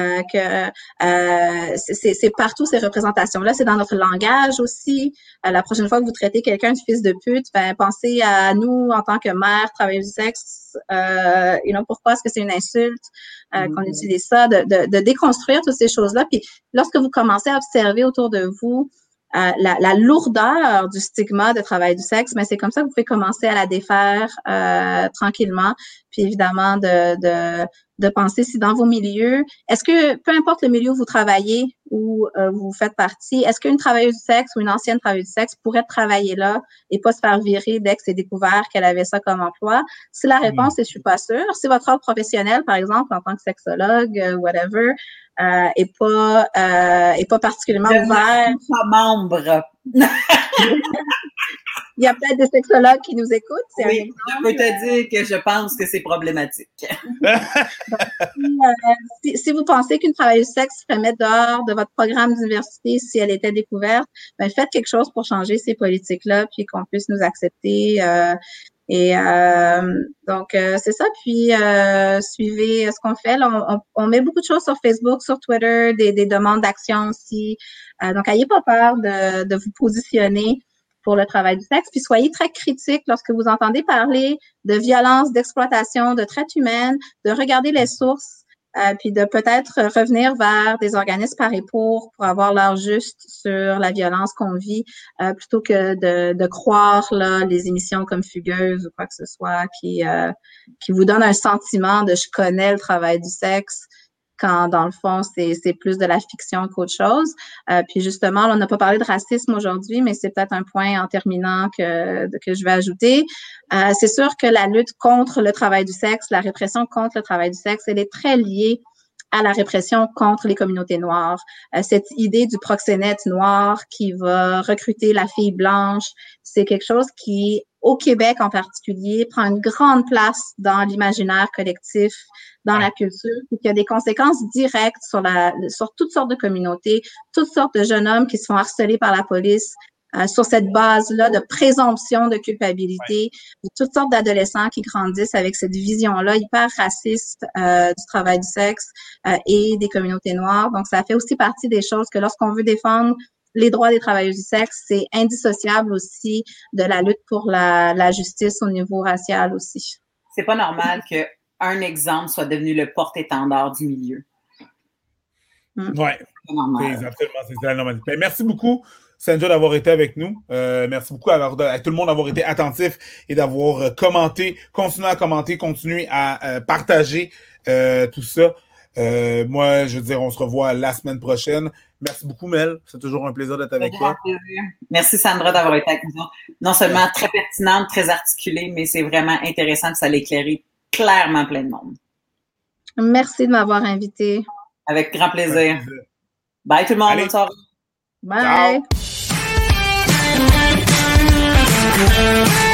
C'est partout ces représentations-là. C'est dans notre langage aussi. La prochaine fois que vous traitez quelqu'un de fils de pute, ben pensez à nous en tant que mère travailleuse du sexe. Pourquoi est-ce que c'est une insulte qu'on utilise ça, de déconstruire toutes ces choses-là. Puis lorsque vous commencez à observer autour de vous la lourdeur du stigma de travail du sexe, mais c'est comme ça que vous pouvez commencer à la défaire tranquillement. Puis évidemment, de penser si dans vos milieux, est-ce que, peu importe le milieu où vous travaillez ou vous faites partie, est-ce qu'une travailleuse du sexe ou une ancienne travailleuse du sexe pourrait travailler là et pas se faire virer dès que c'est découvert qu'elle avait ça comme emploi? Si la réponse est « je suis pas sûre », si votre ordre professionnel, par exemple, en tant que sexologue, whatever, est pas particulièrement ouvert. Pas membre. Il y a peut-être des sexologues qui nous écoutent. C'est oui, un exemple. Je peux te dire que je pense que c'est problématique. Donc, si vous pensez qu'une travailleuse du sexe serait mettre dehors de votre programme d'université si elle était découverte, ben faites quelque chose pour changer ces politiques-là, puis qu'on puisse nous accepter. Donc, c'est ça. Puis, suivez ce qu'on fait. Là, on met beaucoup de choses sur Facebook, sur Twitter, des demandes d'action aussi. Donc, ayez pas peur de vous positionner pour le travail du sexe. Puis, soyez très critique lorsque vous entendez parler de violence, d'exploitation, de traite humaine, de regarder les sources, puis de peut-être revenir vers des organismes par et pour avoir l'heure juste sur la violence qu'on vit, plutôt que de croire là les émissions comme Fugueuse ou quoi que ce soit qui vous donne un sentiment de je connais le travail du sexe, quand dans le fond c'est plus de la fiction qu'autre chose. Puis justement, là, on n'a pas parlé de racisme aujourd'hui, mais c'est peut-être un point en terminant que je vais ajouter. C'est sûr que la lutte contre le travail du sexe, la répression contre le travail du sexe, elle est très liée à la répression contre les communautés noires. Cette idée du proxénète noir qui va recruter la fille blanche, c'est quelque chose qui, au Québec en particulier, prend une grande place dans l'imaginaire collectif, dans la culture, et qui a des conséquences directes sur toutes sortes de communautés, toutes sortes de jeunes hommes qui se font harceler par la police, sur cette base-là de présomption de culpabilité, de toutes sortes d'adolescents qui grandissent avec cette vision-là hyper raciste du travail du sexe et des communautés noires. Donc, ça fait aussi partie des choses que lorsqu'on veut défendre les droits des travailleuses du sexe, c'est indissociable aussi de la lutte pour la justice au niveau racial aussi. C'est pas normal qu'un exemple soit devenu le porte-étendard du milieu. Oui, c'est la normalité. Ben, merci beaucoup, Sandra, d'avoir été avec nous. Merci beaucoup à tout le monde d'avoir été attentif et d'avoir commenté, continué à commenter, continué à partager tout ça. Moi, je veux dire, on se revoit la semaine prochaine. Merci beaucoup, Mel. C'est toujours un plaisir d'être avec toi. Merci, Sandra, d'avoir été avec nous. Non seulement très pertinente, très articulée, mais c'est vraiment intéressant que ça l'éclaire clairement plein de monde. Merci de m'avoir invité. Avec grand plaisir. Bye tout le monde. Bonne soirée. Bye. Ciao.